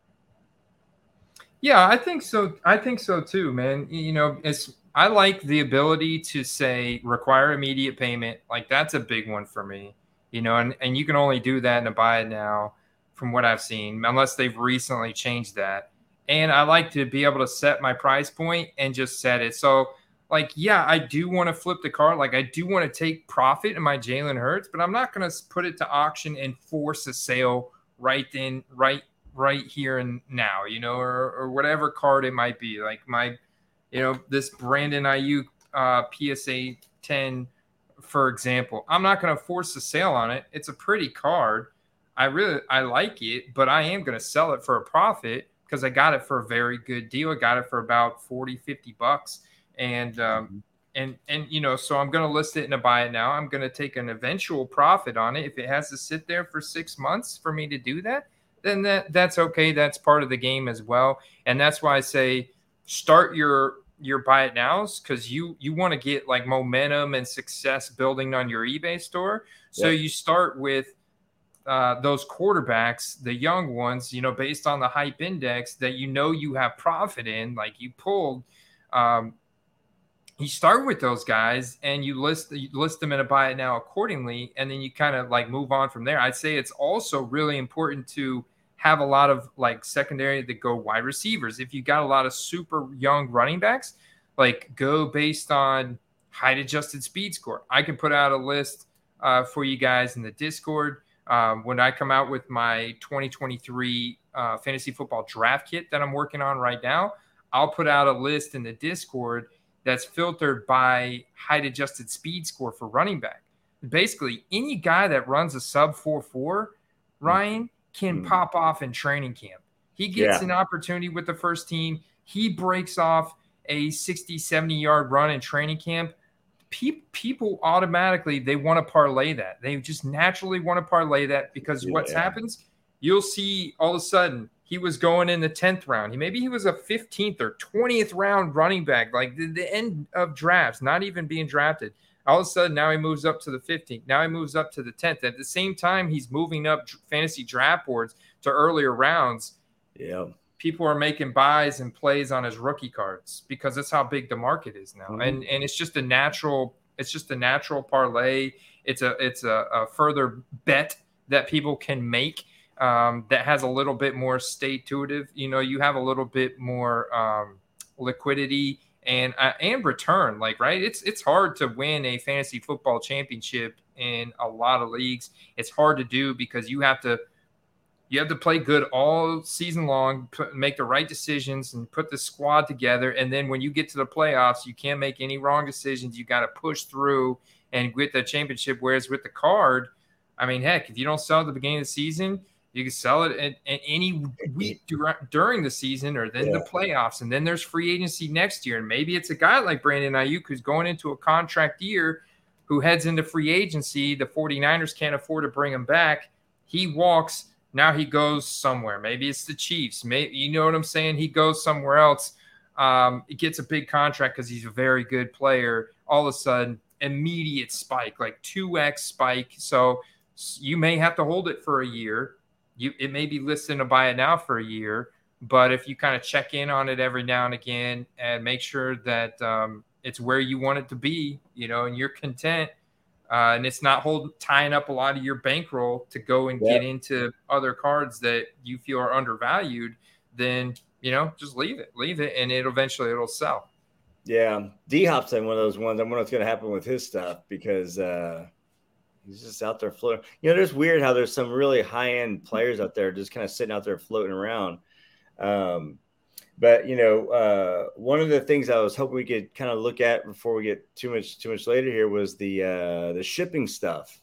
Yeah, I think so. I think so too, man. I like the ability to say require immediate payment. Like that's a big one for me, and you can only do that in a buy it now from what I've seen, unless they've recently changed that. And I like to be able to set my price point and just set it. So like, yeah, I do want to flip the car. Like I do want to take profit in my Jalen Hurts, but I'm not going to put it to auction and force a sale right here and now, or whatever card it might be. Like this Brandon Ayuk PSA 10, for example. I'm not going to force a sale on it. It's a pretty card. I like it, but I am going to sell it for a profit because I got it for a very good deal. I got it for about $40-$50. And so I'm going to list it in a buy it now. I'm going to take an eventual profit on it. If it has to sit there for 6 months for me to do that, then that's okay. That's part of the game as well. And that's why I say start your buy it nows, because you want to get like momentum and success building on your eBay store. So you start with those quarterbacks, the young ones, based on the hype index that you have profit in, like you pulled. You start with those guys and you list them in a buy it now accordingly, and then you kind of like move on from there. I'd say it's also really important to have a lot of like secondary that go wide receivers. If you got a lot of super young running backs, like go based on height adjusted speed score. I can put out a list for you guys in the Discord. When I come out with my 2023 fantasy football draft kit that I'm working on right now, I'll put out a list in the Discord that's filtered by height adjusted speed score for running back. Basically, any guy that runs a sub 4.4, Ryan, can pop off in training camp. He gets an opportunity with the first team. He breaks off a 60, 70-yard run in training camp. People automatically, they want to parlay that. They just naturally want to parlay that because what happens, you'll see all of a sudden he was going in the 10th round. Maybe he was a 15th or 20th round running back, like the end of drafts, not even being drafted. All of a sudden, now he moves up to the 15th. Now he moves up to the 10th. At the same time, he's moving up fantasy draft boards to earlier rounds. Yeah. People are making buys and plays on his rookie cards because that's how big the market is now. And it's just a natural parlay. It's a further bet that people can make that has a little bit more statutive. You have a little bit more liquidity and return. Like, right, it's hard to win a fantasy football championship in a lot of leagues. It's hard to do because you have to play good all season long, make the right decisions and put the squad together. And then when you get to the playoffs, you can't make any wrong decisions. You got to push through and get the championship. Whereas with the card, I mean, heck, if you don't sell at the beginning of the season, you can sell it at any week during the season or then the playoffs. And then there's free agency next year. And maybe it's a guy like Brandon Ayuk who's going into a contract year who heads into free agency. The 49ers can't afford to bring him back. He walks. Now he goes somewhere. Maybe it's the Chiefs. Maybe, you know what I'm saying? He goes somewhere else. He gets a big contract because he's a very good player. All of a sudden, immediate spike, like 2x spike. So you may have to hold it for a year. It may be listed to buy it now for a year. But if you kind of check in on it every now and again and make sure that it's where you want it to be, and you're content, and it's not tying up a lot of your bankroll to go and get into other cards that you feel are undervalued, then, just leave it, and it'll sell. Yeah. D-Hop's one of those ones. I wonder what's going to happen with his stuff because he's just out there floating. There's weird how there's some really high-end players out there just kind of sitting out there floating around. But one of the things I was hoping we could kind of look at before we get too much later here was the shipping stuff.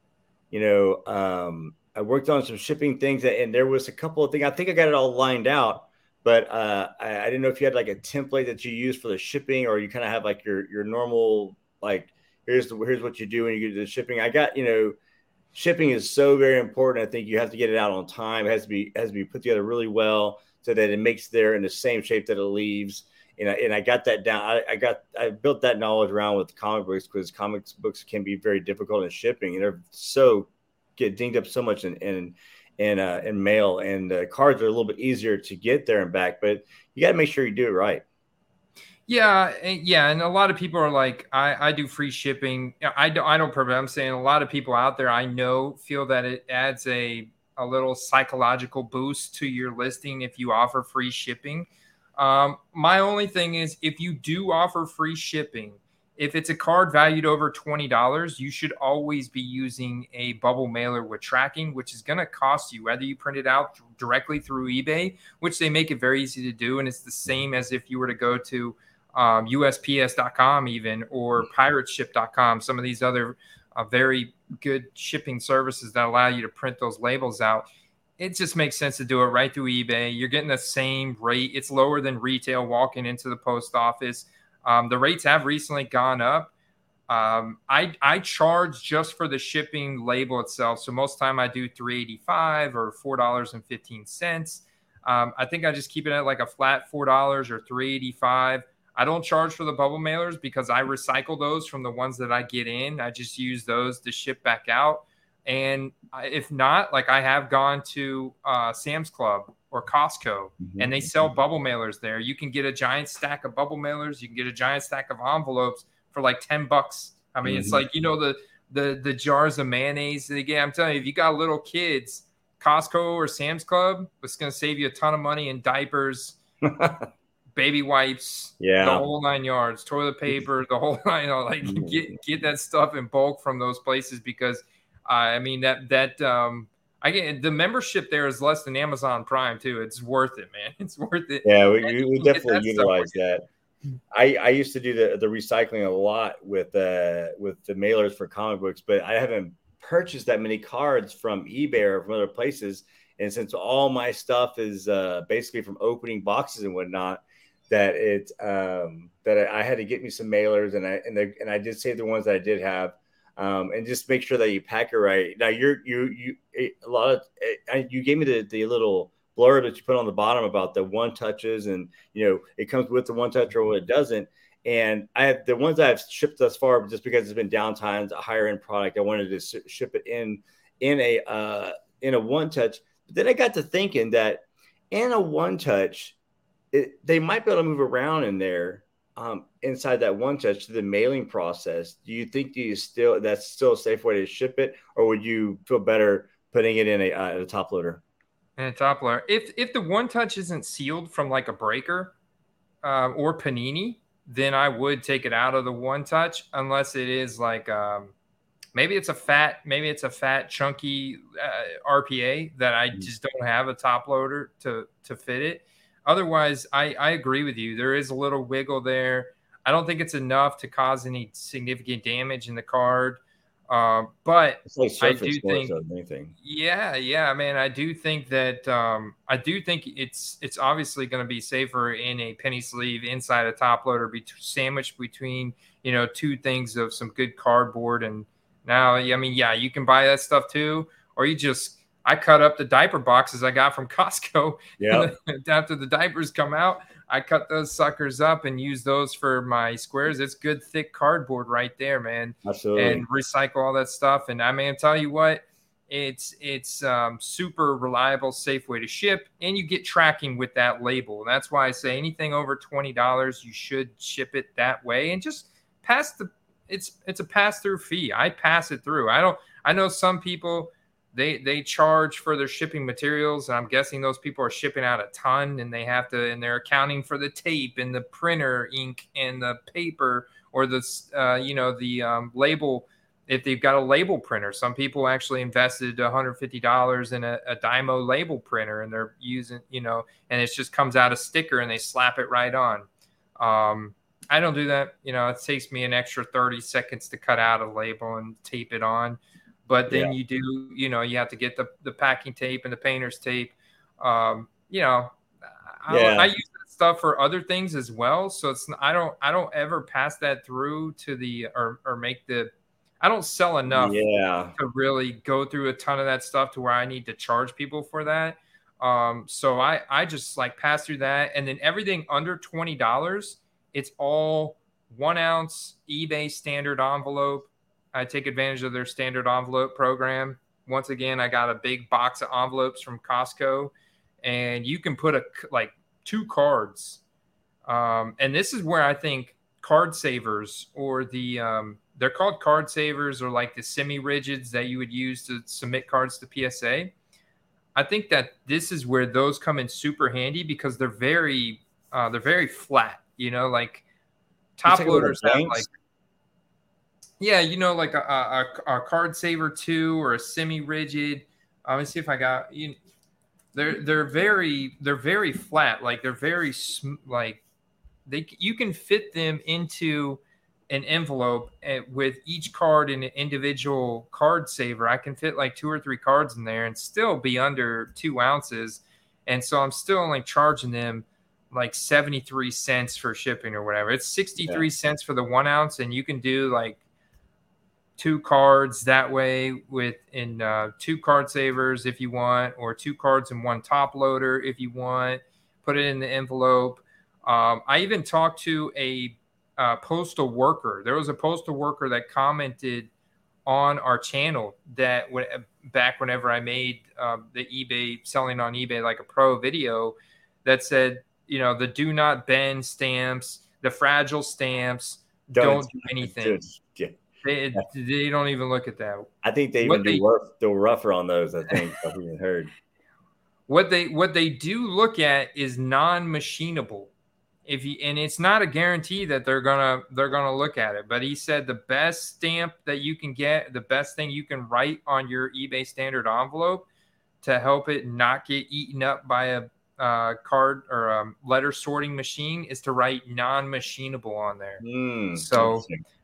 I worked on some shipping things and there was a couple of things. I think I got it all lined out, but I didn't know if you had like a template that you use for the shipping, or you kind of have like your normal, like, here's what you do when you get to the shipping. I got, shipping is so very important. I think you have to get it out on time. It has to be put together really well, so that it makes there in the same shape that it leaves. And I got that down. I built that knowledge around with comic books, because comic books can be very difficult in shipping, and they're get dinged up so much in mail, and cards are a little bit easier to get there and back, but you got to make sure you do it right. Yeah. And a lot of people are like, I do free shipping. I don't provide. I'm saying a lot of people out there I know feel that it adds a little psychological boost to your listing if you offer free shipping. My only thing is, if you do offer free shipping, if it's a card valued over $20, you should always be using a bubble mailer with tracking, which is going to cost you, whether you print it out directly through eBay, which they make it very easy to do. And it's the same as if you were to go to USPS.com even, or pirateship.com, some of these other very good shipping services that allow you to print those labels out. It just makes sense to do it right through eBay. You're getting the same rate. It's lower than retail walking into the post office. The rates have recently gone up. I charge just for the shipping label itself. So most time I do $3.85 or $4.15. I think I just keep it at like a flat $4 or $3.85. I don't charge for the bubble mailers because I recycle those from the ones that I get in. I just use those to ship back out. And if not, like, I have gone to Sam's Club or Costco, and they sell bubble mailers there. You can get a giant stack of bubble mailers. You can get a giant stack of envelopes for like $10. I mean, it's like, the jars of mayonnaise they get. I'm telling you, if you got little kids, Costco or Sam's Club, it's going to save you a ton of money in diapers, baby wipes, the whole 9 yards, toilet paper, the whole nine. Get that stuff in bulk from those places, because I mean I get the membership there is less than Amazon Prime too. It's worth it, man. It's worth it. Yeah, we definitely utilize that. I used to do the recycling a lot with the mailers for comic books, but I haven't purchased that many cards from eBay or from other places. And since all my stuff is basically from opening boxes and whatnot, that I had to get me some mailers, and I did save the ones that I did have. And just make sure that you pack it right. Now you gave me the little blurb that you put on the bottom about the one touches, and it comes with the one touch or what it doesn't. And I have the ones I've shipped thus far, just because it's been downtime, it's a higher end product. I wanted to ship it in a one touch. But then I got to thinking that in a one touch, they might be able to move around in there. Inside that one touch to the mailing process. Do you think that's still a safe way to ship it, or would you feel better putting it in a top loader? And a top loader. If the one touch isn't sealed from like a breaker or Panini, then I would take it out of the one touch, unless it is like maybe it's a fat chunky RPA that I just don't have a top loader to fit it. Otherwise, I agree with you. There is a little wiggle there. I don't think it's enough to cause any significant damage in the card. But It's like I surface do more think, so than anything. yeah, man, I do think that it's obviously going to be safer in a penny sleeve inside a top loader, sandwiched between two things of some good cardboard. And now, I mean, yeah, you can buy that stuff too, or I cut up the diaper boxes I got from Costco. Yeah. After the diapers come out, I cut those suckers up and use those for my squares. It's good, thick cardboard right there, man. Absolutely. And recycle all that stuff. And I mean, I'll tell you what, it's super reliable, safe way to ship, and you get tracking with that label. And that's why I say anything over $20, you should ship it that way and just it's a pass-through fee. I pass it through. I know some people, they charge for their shipping materials, and I'm guessing those people are shipping out a ton, and they're accounting for the tape and the printer ink and the paper, or the label. If they've got a label printer, some people actually invested $150 in a Dymo label printer, and they're using, and it just comes out a sticker and they slap it right on. I don't do that. It takes me an extra 30 seconds to cut out a label and tape it on. But then you do, you have to get the packing tape and the painter's tape. I use that stuff for other things as well. So I don't ever pass that through to or make I don't sell enough to really go through a ton of that stuff to where I need to charge people for that. So I just like pass through that. And then everything under $20, it's all 1 ounce eBay standard envelope. I take advantage of their standard envelope program. Once again, I got a big box of envelopes from Costco, and you can put 2 cards. And this is where I think Card Savers, or they're called Card Savers, or like the semi-rigids that you would use to submit cards to PSA. I think that this is where those come in super handy because they're very flat. Like top loaders have like a Card Saver 2 or a semi-rigid. Let me see if I got they're very flat. Like they're very you can fit them into an envelope with each card in an individual card saver. I can fit like 2 or 3 cards in there and still be under 2 ounces. And so I'm still only charging them like 73 cents for shipping or whatever. It's 63 cents for the 1 ounce. And you can do like 2 cards that way in 2 card savers if you want, or 2 cards in 1 top loader if you want. Put it in the envelope. I even talked to a postal worker. There was a postal worker that commented on our channel that back whenever I made the eBay selling on eBay like a pro video, that said, the do not bend stamps, the fragile stamps don't do anything. They don't even look at that. I think they even do rougher on those. I think I've even heard. What they do look at is non-machinable. And it's not a guarantee that they're gonna look at it. But he said the best stamp that you can get, the best thing you can write on your eBay standard envelope to help it not get eaten up by a card or a letter sorting machine is to write non-machinable on there. So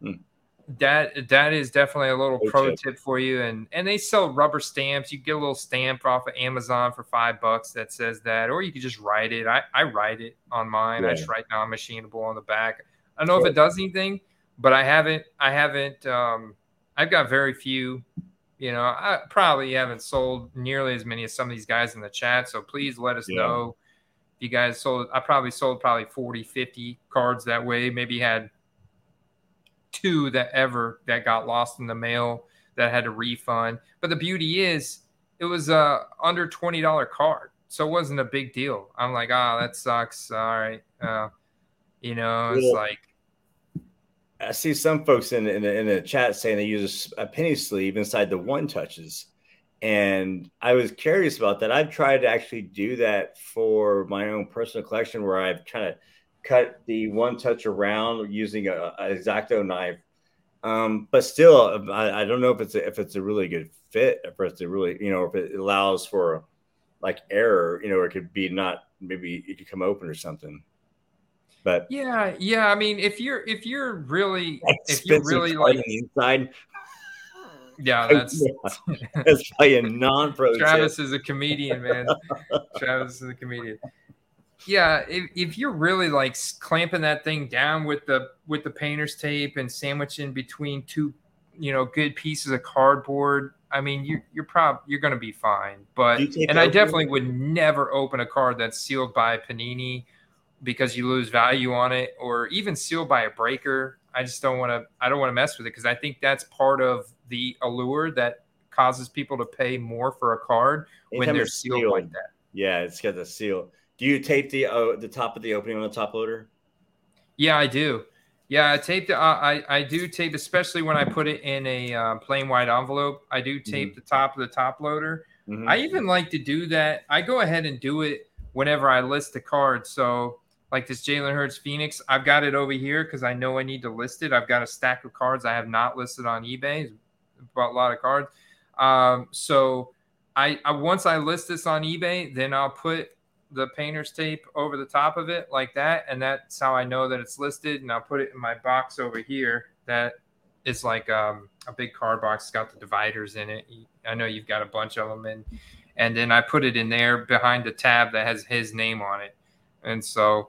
that is definitely a little pro tip for you. And they sell rubber stamps. You get a little stamp off of Amazon for $5 that says that, or you could just write it. I write it on mine. I just write non-machinable on the back. I don't know if it does anything, but I haven't I've got very few. I probably haven't sold nearly as many as some of these guys in the chat. So please let us know if you guys sold. I probably sold 40, 50 cards that way. Maybe had 2 that got lost in the mail that had a refund. But the beauty is it was a under $20 card. So it wasn't a big deal. I'm like, that sucks. All right. It's like, I see some folks in the chat saying they use a penny sleeve inside the 1-touches. And I was curious about that. I've tried to actually do that for my own personal collection, where I've kind of cut the 1-touch around using an X-Acto knife. But still, I don't know if it's a really good fit, if it's a really, if it allows for like error, it could be maybe it could come open or something. But yeah. I mean, if you're really like inside, Yeah, that's that's probably a non-pro Travis tip. is a comedian, man. Travis is a comedian. Yeah, if you're really like clamping that thing down with the painter's tape and sandwiching between two, good pieces of cardboard, I mean, you're going to be fine. But I definitely would never open a card that's sealed by Panini because you lose value on it, or even sealed by a breaker. I don't want to mess with it because I think that's part of the allure that causes people to pay more for a card when they're sealed like that. Yeah, it's got the seal. Do you tape the top of the opening on the top loader? Yeah, I do. Yeah, I tape I do tape, especially when I put it in a plain white envelope. I do tape the top of the top loader. Mm-hmm. I even like to do that. I go ahead and do it whenever I list the card. So like this Jalen Hurts Phoenix, I've got it over here because I know I need to list it. I've got a stack of cards I have not listed on eBay. Bought a lot of cards. So I once I list this on eBay, then I'll put the painter's tape over the top of it like that, and that's how I know that it's listed. And I'll put it in my box over here that is like a big card box. It's got the dividers in it. I know you've got a bunch of them, and then I put it in there behind the tab that has his name on it. And so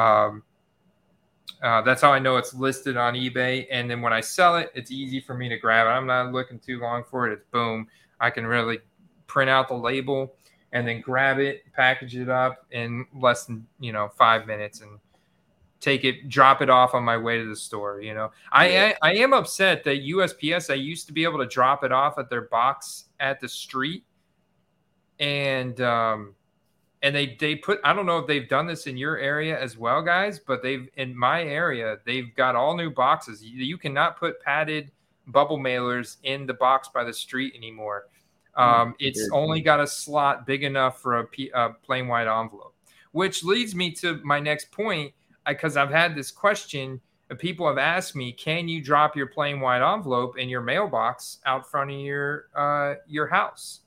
that's how I know it's listed on eBay. And then when I sell it, it's easy for me to grab it. I'm not looking too long for it. It's boom. I can really print out the label and then grab it, package it up in less than 5 minutes, and drop it off on my way to the store. I am upset that USPS, I used to be able to drop it off at their box at the street, and they put, I don't know if they've done this in your area as well, guys, but in my area, they've got all new boxes. You cannot put padded bubble mailers in the box by the street anymore. It's only got a slot big enough for a plain white envelope, which leads me to my next point, because I've had this question. People have asked me, can you drop your plain white envelope in your mailbox out front of your house?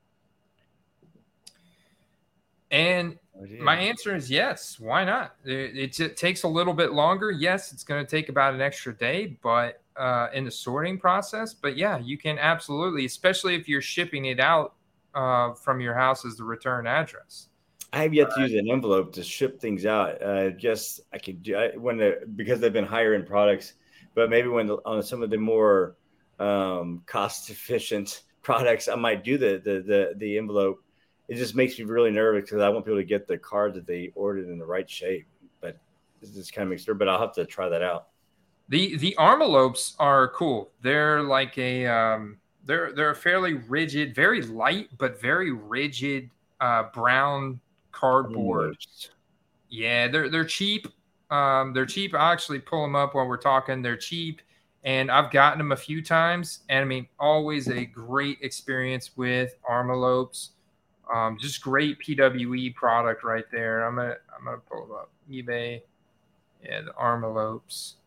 And my answer is yes. Why not? It takes a little bit longer. Yes, it's going to take about an extra day, but in the sorting process. But yeah, you can absolutely, especially if you're shipping it out from your house as the return address. I have yet to use an envelope to ship things out. Just I could do because they've been higher end products, but maybe on some of the more cost efficient products, I might do the envelope. It just makes me really nervous because I want people to get the card that they ordered in the right shape. But this just kind of makes sense. But I'll have to try that out. The envelopes are cool. They're like they're a fairly rigid, very light but very rigid brown cardboard. Yeah, they're cheap. They're cheap. I'll actually pull them up while we're talking. They're cheap, and I've gotten them a few times. And I mean, always a great experience with envelopes. Just great PWE product right there. I'm gonna pull them up. eBay. Yeah, the envelopes.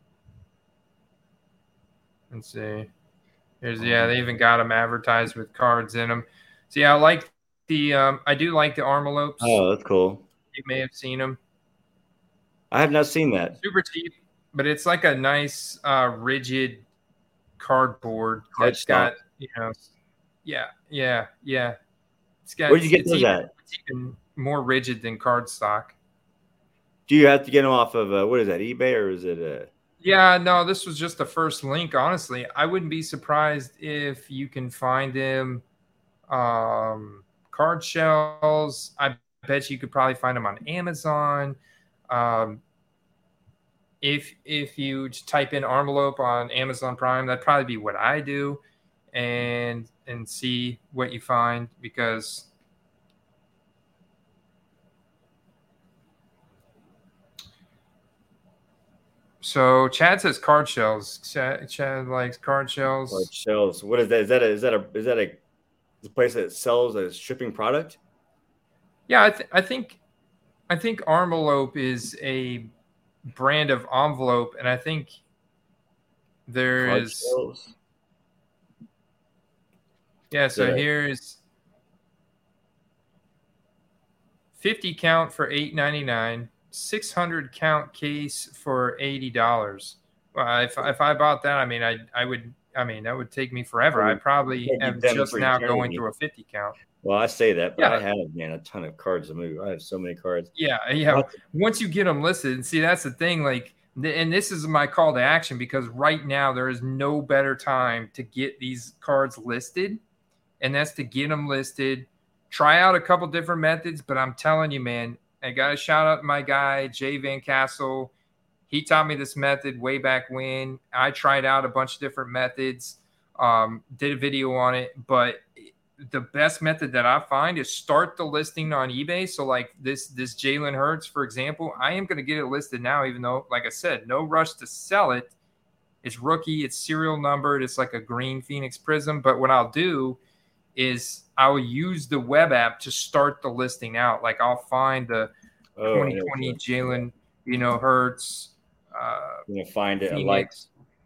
Let's see. They even got them advertised with cards in them. So yeah, I do like the envelopes. Oh, that's cool. You may have seen them. I have not seen that. Super cheap, but it's like a nice rigid cardboard that's got, yeah. It's got. Where'd you get those at? It's even more rigid than cardstock. Do you have to get them off of what is that, eBay, or is it Yeah, no, this was just the first link. Honestly, I wouldn't be surprised if you can find them card shells. I bet you could probably find them on Amazon. If you type in envelope on Amazon Prime, that'd probably be what I do, and see what you find, because so Chad says card shells. Chad likes card shells. Card shells. What is that? Is that a place that sells a shipping product? Yeah, I think envelope is a brand of envelope, and I think there card is. Shells. Yeah, so here's 50 count for $8.99, 600 count case for $80. Well, if I bought that, I mean, I would I mean, that would take me forever. I probably am just now going through a 50 count. Well, I say that, but I have, man, a ton of cards to move. I have so many cards. Yeah. Once you get them listed, and see, that's the thing. Like, and this is my call to action, because right now there is no better time to get these cards listed, and that's to get them listed. Try out a couple different methods, but I'm telling you, man, I got to shout out my guy, Jay Van Castle. He taught me this method way back when. I tried out a bunch of different methods, did a video on it, but the best method that I find is start the listing on eBay. So like this Jalen Hurts, for example, I am going to get it listed now, even though, like I said, no rush to sell it. It's rookie, it's serial numbered, it's like a green Phoenix Prism. But what I'll do is I'll use the web app to start the listing out. Like I'll find the 2020 Jalen, Hurts. Find it. Phoenix.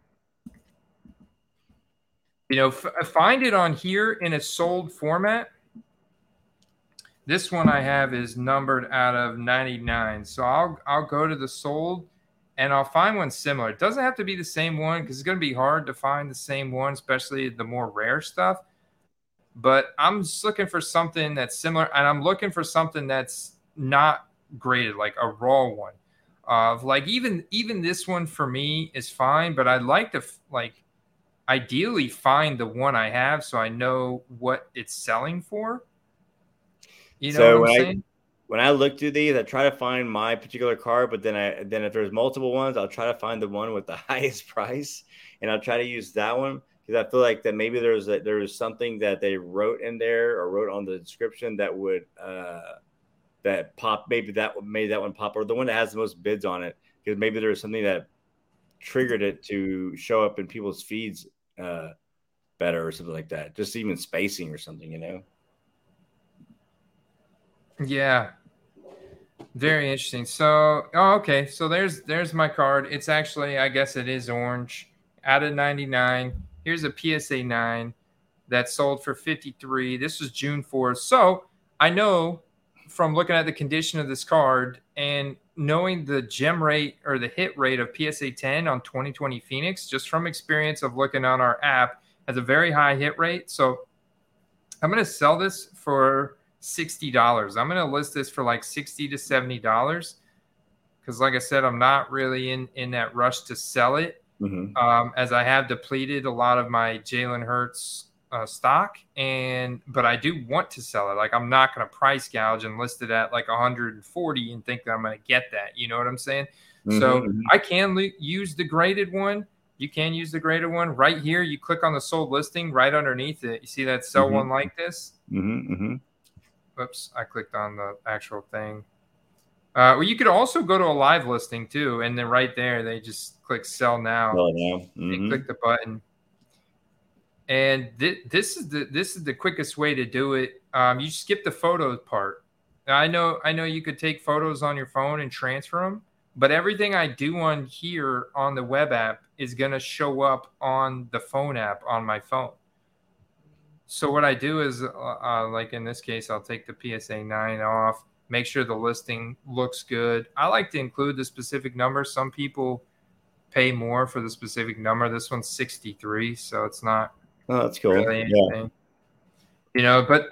Find it on here in a sold format. This one I have is numbered out of 99. So I'll go to the sold and I'll find one similar. It doesn't have to be the same one, because it's going to be hard to find the same one, especially the more rare stuff. But I'm just looking for something that's similar, and I'm looking for something that's not graded, like a raw one. Like even this one for me is fine, but I'd like to ideally find the one I have so I know what it's selling for. You know what I'm saying? When I look through these, I try to find my particular card, but then if there's multiple ones, I'll try to find the one with the highest price, and I'll try to use that one, because I feel like that maybe there was something that they wrote in there or wrote on the description that would that pop. Maybe that made that one pop, or the one that has the most bids on it, because maybe there was something that triggered it to show up in people's feeds better or something like that. Just even spacing or something, Yeah. Very interesting. So, okay. So there's my card. It's actually, I guess it is orange out of 99. Here's a PSA 9 that sold for 53. This was June 4th. So I know from looking at the condition of this card and knowing the gem rate or the hit rate of PSA 10 on 2020 Phoenix, just from experience of looking on our app, has a very high hit rate. So I'm going to sell this for $60. I'm going to list this for like $60 to $70, because like I said, I'm not really in that rush to sell it, as I have depleted a lot of my Jalen Hurts stock, but I do want to sell it. Like, I'm not going to price gouge and list it at like 140 and think that I'm going to get that. You know what I'm saying? So I can use the graded one. You can use the graded one right here. You click on the sold listing right underneath it. You see that sell one like this? Oops, I clicked on the actual thing. Well, you could also go to a live listing too, and then right there they just click sell now. And click the button. And this is the quickest way to do it. You skip the photos part. Now, I know you could take photos on your phone and transfer them, but everything I do on here on the web app is going to show up on the phone app on my phone. So what I do is, like in this case, I'll take the PSA 9 off, make sure the listing looks good. I like to include the specific number. Some people pay more for the specific number. This one's 63, so it's not. Oh, that's cool. Really anything. But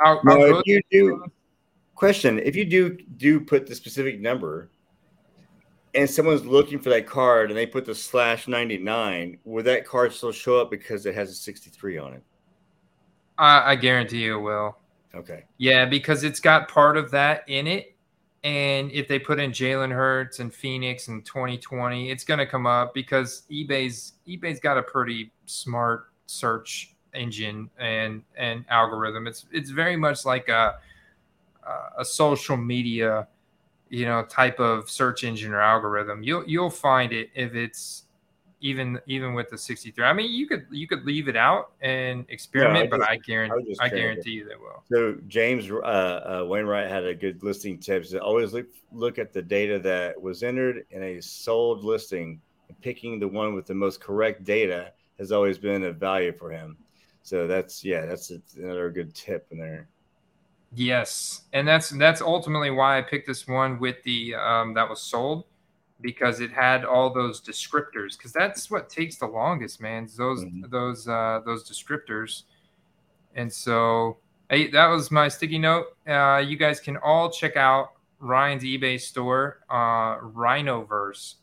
if you do put the specific number and someone's looking for that card and they put the /99, would that card still show up because it has a 63 on it? I guarantee you it will. Okay. Yeah, because it's got part of that in it. And if they put in Jalen Hurts and Phoenix in 2020, it's going to come up because eBay's got a pretty smart search engine and algorithm. It's very much like a social media, type of search engine or algorithm. You'll find it if it's even with the 63. I mean, you could leave it out and experiment, but I guarantee you they will. So James Wainwright had a good listing tip. So always look at the data that was entered in a sold listing, and picking the one with the most correct data has always been a value for him. So that's another good tip in there. Yes, and that's ultimately why I picked this one with the that was sold, because it had all those descriptors. Because that's what takes the longest, man. Those descriptors. And so, hey, that was my sticky note. You guys can all check out Ryan's eBay store, Rhinoverse,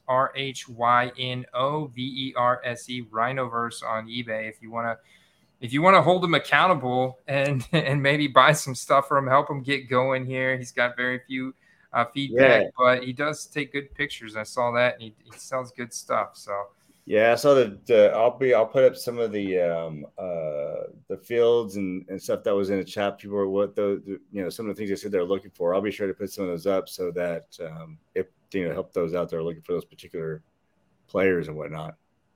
RHYNOVERSE, Rhinoverse on eBay. If you want to hold him accountable and maybe buy some stuff for him, help him get going here. He's got very few feedback, but he does take good pictures. I saw that, and he sells good stuff. So yeah, I saw that. I'll put up some of the fields and stuff that was in the chat. People were some of the things they said they're looking for. I'll be sure to put some of those up so that if help those out there looking for those particular players and whatnot.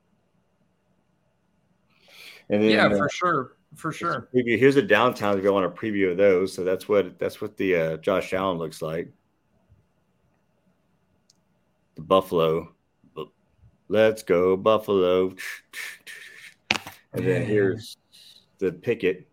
And then, for sure. Here's the downtown if you want a preview of those. So that's what the Josh Allen looks like. The Buffalo. Let's go Buffalo. And then here's the Pickett.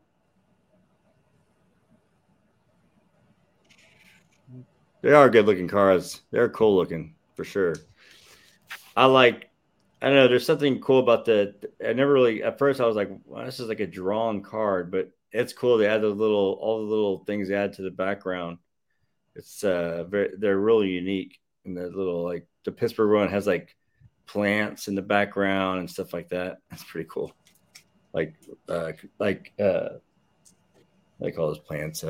They are good looking cars. They're cool looking for sure. I don't know. There's something cool about at first I was like, well, this is like a drawn card, but it's cool. They add all the little things they add to the background. It's they're really unique. And the little, the Pittsburgh one has plants in the background and stuff like that. That's pretty cool. They call those plants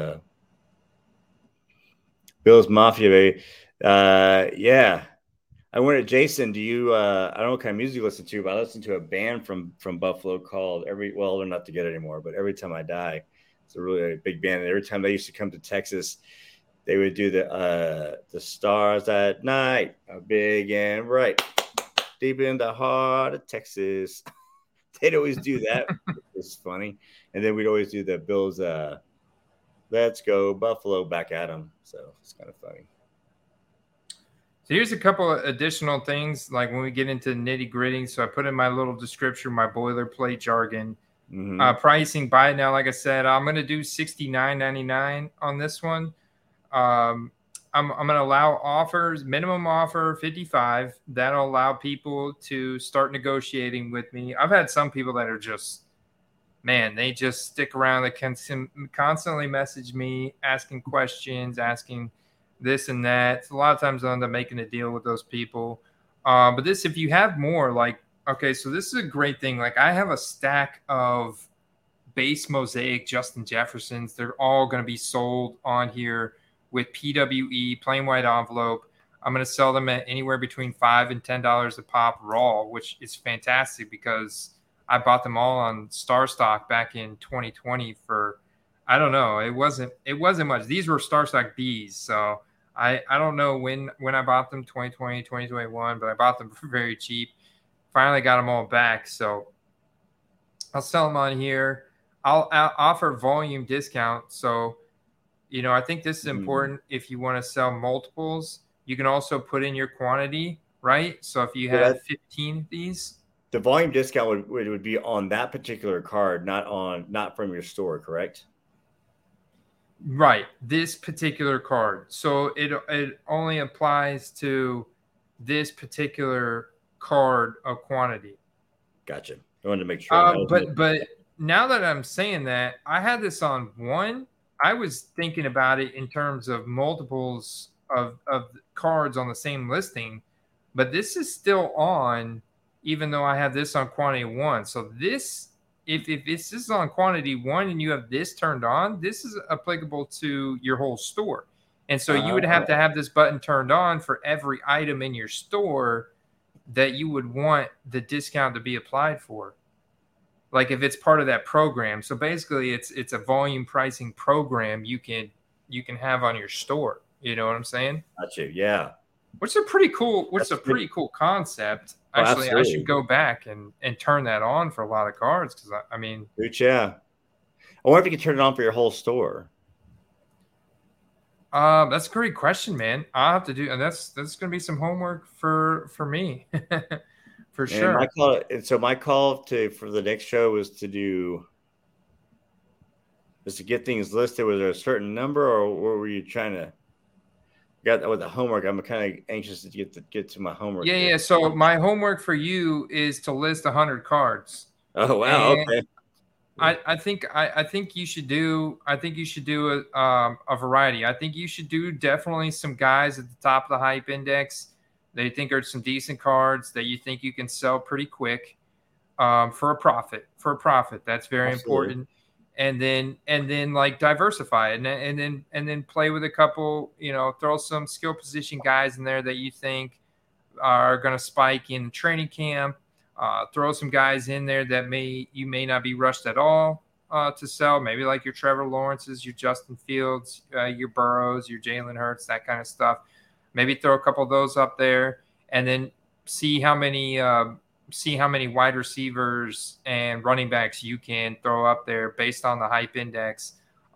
Bill's Mafia, baby. Yeah. I went to Jason. Do you I don't know what kind of music you listen to, but I listen to a band from Buffalo called they're not together anymore, but Every Time I Die. It's a really big band. And every time they used to come to Texas, they would do the Stars at Night are big and bright, deep in the heart of Texas. They'd always do that. It's funny. And then we'd always do the Bills Let's Go Buffalo back at them. So it's kind of funny. So here's a couple of additional things, like when we get into nitty gritty. So I put in my little description, my boilerplate jargon. Pricing, buy it now. Like I said, I'm going to do $69.99 on this one. I'm going to allow offers, minimum offer 55. That'll allow people to start negotiating with me. I've had some people that are just, man, they just stick around. They can constantly message me, asking questions, asking this and that. So a lot of times I end up making a deal with those people. But this, if you have more, okay, so this is a great thing. I have a stack of base Mosaic Justin Jeffersons. They're all going to be sold on here with PWE, plain white envelope. I'm going to sell them at anywhere between $5 and $10 a pop raw, which is fantastic because I bought them all on Star Stock back in 2020 for, I don't know, it wasn't much. These were Star Stock Bs, so I don't know when I bought them, 2020, 2021, but I bought them for very cheap. Finally got them all back, so I'll sell them on here. I'll offer volume discount, so I think this is important. If you want to sell multiples, you can also put in your quantity, right? So if you have 15 of these, the volume discount would be on that particular card, not from your store, correct? Right, this particular card. So it only applies to this particular card of quantity. Gotcha. I wanted to make sure. But now that I'm saying that, I had this on one. I was thinking about it in terms of multiples of cards on the same listing, but this is still on, even though I have this on quantity 1. So this, if this is on quantity 1 and you have this turned on, this is applicable to your whole store. And so you would have to have this button turned on for every item in your store that you would want the discount to be applied for. Like if it's part of that program. So basically it's a volume pricing program you can have on your store. You know what I'm saying? Gotcha. Yeah. Which is a pretty cool concept. Actually, I should go back and turn that on for a lot of cards because I mean, yeah. I wonder if you can turn it on for your whole store. That's a great question, man. I'll have to do, and that's going to be some homework for me, for sure. My call for the next show was to get things listed. Was there a certain number, or what were you trying to? got with the homework. I'm kind of anxious to get to my homework. Yeah. So my homework for you is to list 100 cards. Oh wow. And Okay. I think you should do a variety. I think you should do definitely some guys at the top of the hype index that you think are some decent cards that you think you can sell pretty quick for a profit. That's very Absolutely. important. And then like diversify it and then play with a couple, throw some skill position guys in there that you think are going to spike in training camp. Throw some guys in there that you may not be rushed at all to sell. Maybe like your Trevor Lawrences, your Justin Fields, your Burrows, your Jalen Hurts, that kind of stuff. Maybe throw a couple of those up there, and then see how many wide receivers and running backs you can throw up there based on the hype index.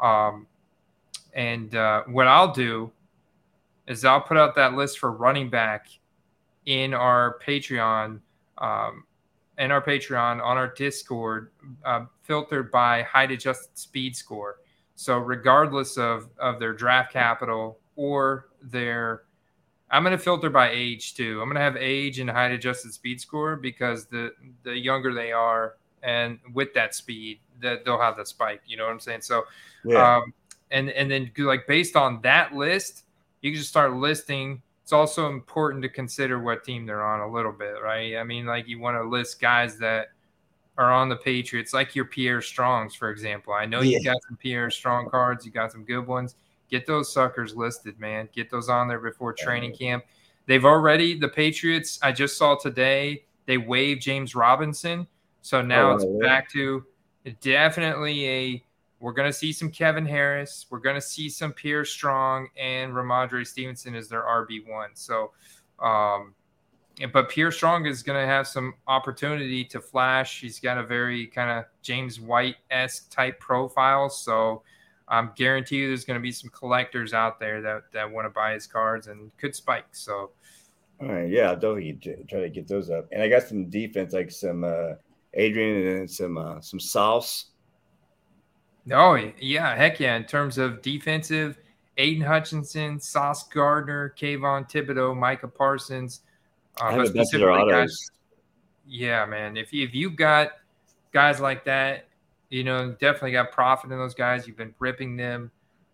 And what I'll do is I'll put out that list for running back in our Patreon. On our Discord, filtered by height adjusted speed score. So regardless of their draft capital or I'm going to filter by age too. I'm going to have age and height adjusted speed score because the younger they are, and with that speed, that they'll have the spike. You know what I'm saying? So, Yeah. And then like based on that list, you can just start listing. It's also important to consider what team they're on a little bit, right? I mean, like you want to list guys that are on the Patriots, like your Pierre Strongs, for example. I know you got some Pierre Strong cards. You got some good ones. Get those suckers listed, man. Get those on there before training camp. The Patriots, I just saw today, they waived James Robinson. So now it's back to definitely we're going to see some Kevin Harris. We're going to see some Pierre Strong, and Ramondre Stevenson is their RB1. So, but Pierre Strong is going to have some opportunity to flash. He's got a very kind of James White-esque type profile. So I'm guarantee you there's going to be some collectors out there that want to buy his cards and could spike. So, all right. Yeah, I'll definitely try to get those up. And I got some defense, like some Adrian and some Sauce. Oh, yeah. Heck yeah. In terms of defensive, Aiden Hutchinson, Sauce Gardner, Kayvon Thibodeau, Micah Parsons. I have a bunch of their autos. Yeah, man. If you got guys like that, definitely got profit in those guys. You've been ripping them.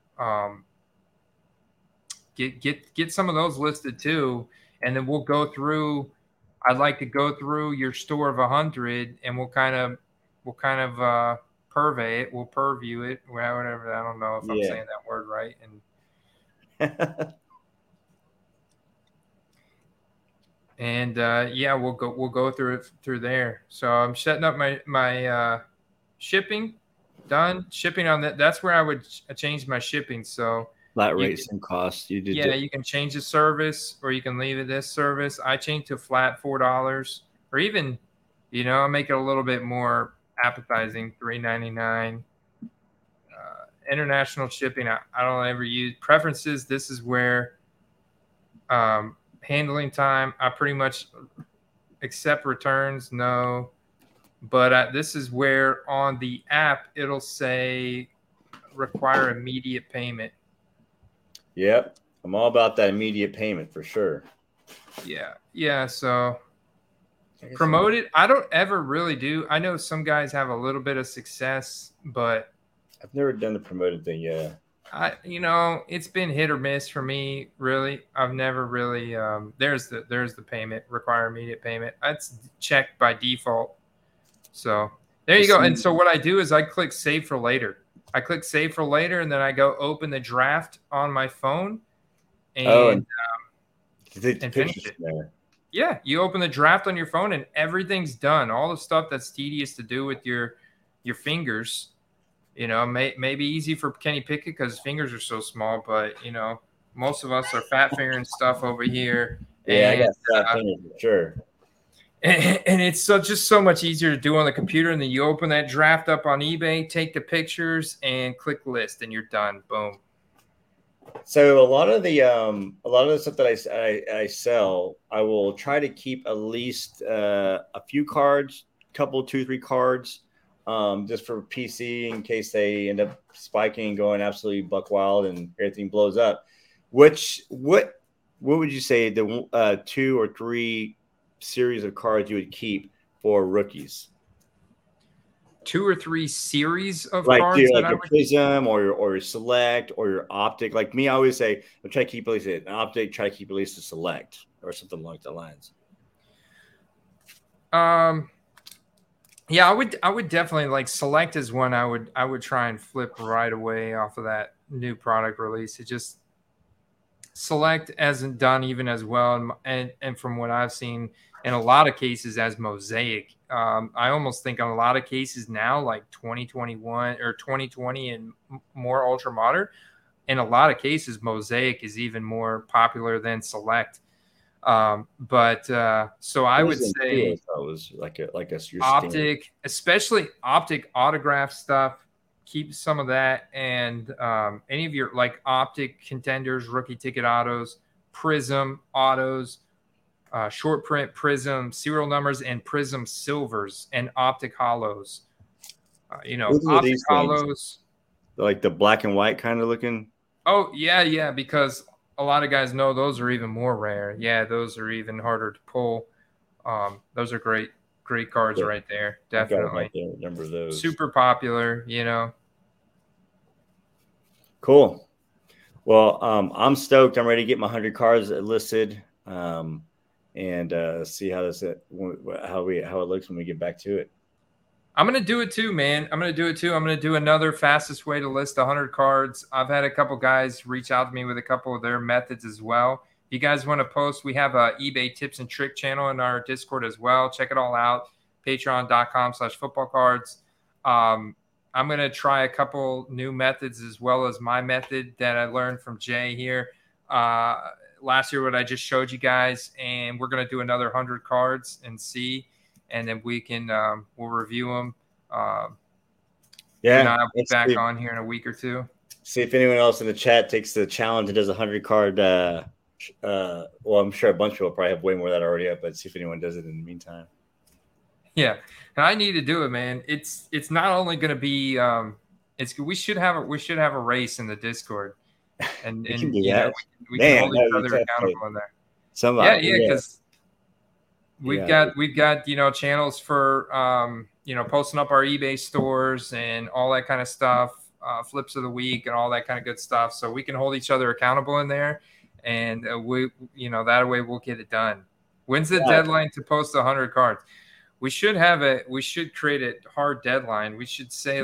Get some of those listed too. And then we'll go through. I'd like to go through your store of 100 and we'll kind of purvey it. We'll purview it, whatever. I don't know if I'm saying that word right. And we'll go through there. So I'm setting up my shipping done. Shipping on that. That's where I would change my shipping. So flat rates and costs. You can change the service or you can leave it this service. I changed to flat $4 or even, I'll make it a little bit more appetizing, $3.99. International shipping, I don't ever use preferences. This is where handling time, I pretty much accept returns, no. But this is where on the app it'll say require immediate payment. Yep, I'm all about that immediate payment for sure. Yeah. So promote it. I don't ever really do. I know some guys have a little bit of success, but I've never done the promoted thing yet. It's been hit or miss for me. Really, I've never really. There's the payment, require immediate payment. That's checked by default. So there you go. And so what I do is I click save for later. And then I go open the draft on my phone and finish it. There. Yeah, you open the draft on your phone and everything's done. All the stuff that's tedious to do with your fingers, may be easy for Kenny Pickett because his fingers are so small. But most of us are fat fingering stuff over here. Yeah, I got fat fingers for sure. And it's just so much easier to do on the computer. And then you open that draft up on eBay, take the pictures, and click list, and you're done. Boom. So a lot of the stuff that I sell, I will try to keep at least a few cards, couple, 2-3 cards, just for PC in case they end up spiking and going absolutely buck wild and everything blows up. What would you say the 2 or 3 series of cards you would keep for rookies? 2 or 3 series of like cards like that I your would. Prism or your Select or your Optic. Like me, I always say, I'll try to keep at least an Optic, try to keep at least a Select or something like the lines. Yeah, I would definitely like Select is one I would try and flip right away off of that new product release. It just Select hasn't done even as well, and from what I've seen in a lot of cases as Mosaic. I almost think in a lot of cases now, like 2021 or 2020 and more ultra modern, in a lot of cases, Mosaic is even more popular than Select. So I would say that was like a your Optic, especially Optic autograph stuff. Keep some of that, and any of your like Optic contenders, rookie ticket autos, Prism autos, short print Prism serial numbers, and Prism silvers and Optic hollows. Optic hollows, like the black and white kind of looking. Oh yeah, because a lot of guys know those are even more rare. Yeah, those are even harder to pull. Those are great cards right there. Definitely. Remember those. Super popular, Cool. Well, I'm stoked. I'm ready to get my 100 cards listed, and see how it looks when we get back to it. I'm going to do it too, man. I'm going to do another fastest way to list 100 cards. I've had a couple guys reach out to me with a couple of their methods as well. If you guys want to post, we have a eBay tips and trick channel in our Discord as well. Check it all out. Patreon.com/footballcards. I'm going to try a couple new methods as well as my method that I learned from Jay here last year, what I just showed you guys. And we're going to do another 100 cards and see. And then we can we'll review them. I'll be back on here in a week or two. See if anyone else in the chat takes the challenge and does a 100 card. Well, I'm sure a bunch of people probably have way more of that already up, but see if anyone does it in the meantime. Yeah, and I need to do it, man. It's not only going to be we should have a race in the Discord, and we can hold each other accountable in there. Because. We've got channels for posting up our eBay stores and all that kind of stuff, flips of the week and all that kind of good stuff. So we can hold each other accountable in there, and that way we'll get it done. When's the deadline to post 100 cards? We should create a hard deadline. We should say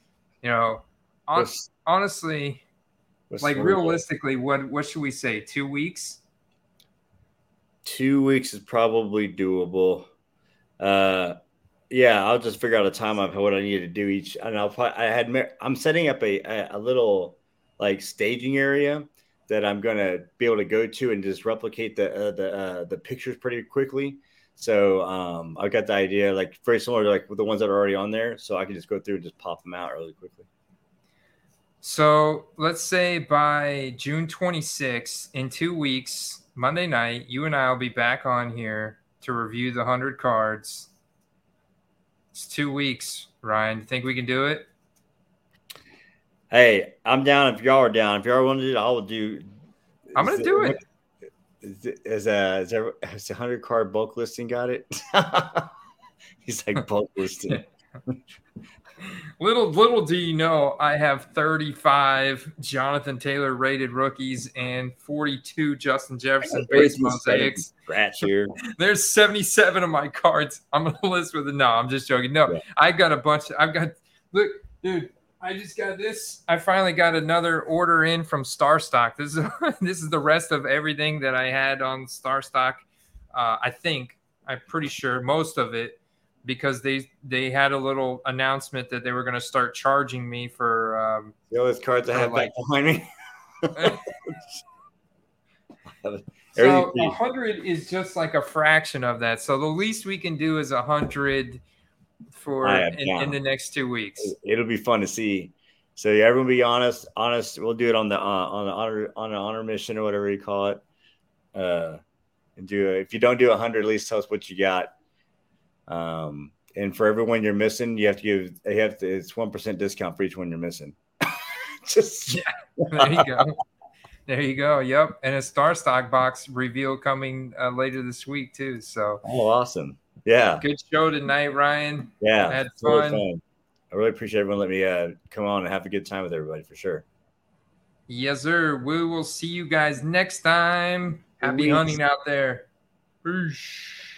honestly, like realistically, what should we say? 2 weeks? 2 weeks is probably doable. I'll just figure out a time of what I need to do each. And I'm setting up a little like staging area that I'm gonna be able to go to and just replicate the pictures pretty quickly. So I've got the idea like very similar to like the ones that are already on there, so I can just go through and just pop them out really quickly. So let's say by June 26th, in 2 weeks. Monday night, you and I will be back on here to review the 100 cards. It's 2 weeks, Ryan. Do you think we can do it? Hey, I'm down if y'all are down. If y'all want to do it, I will do. I'm going to do it. Is a 100 card bulk listing got it? He's like bulk listing. Little do you know, I have 35 Jonathan Taylor rated rookies and 42 Justin Jefferson base mosaics. Here. There's 77 of my cards. I'm going to list with it. No, I'm just joking. No, yeah. Look, dude, I just got this. I finally got another order in from Star Stock. This is the rest of everything that I had on Star Stock. I'm pretty sure most of it. Because they had a little announcement that they were going to start charging me for those cards I have back behind me. So 100 is just like a fraction of that. So the least we can do is 100 in the next 2 weeks. It'll be fun to see. So everyone be honest. We'll do it on an honor mission or whatever you call it. And if you don't do 100, at least tell us what you got. And for everyone you're missing, it's 1% discount for each one you're missing. There you go. There you go. Yep. And a Star Stock box reveal coming later this week, too. So, awesome. Yeah. Good show tonight, Ryan. Yeah. Had really fun. I really appreciate everyone letting me come on and have a good time with everybody for sure. Yes, sir. We will see you guys next time. Happy hunting out there. Peace.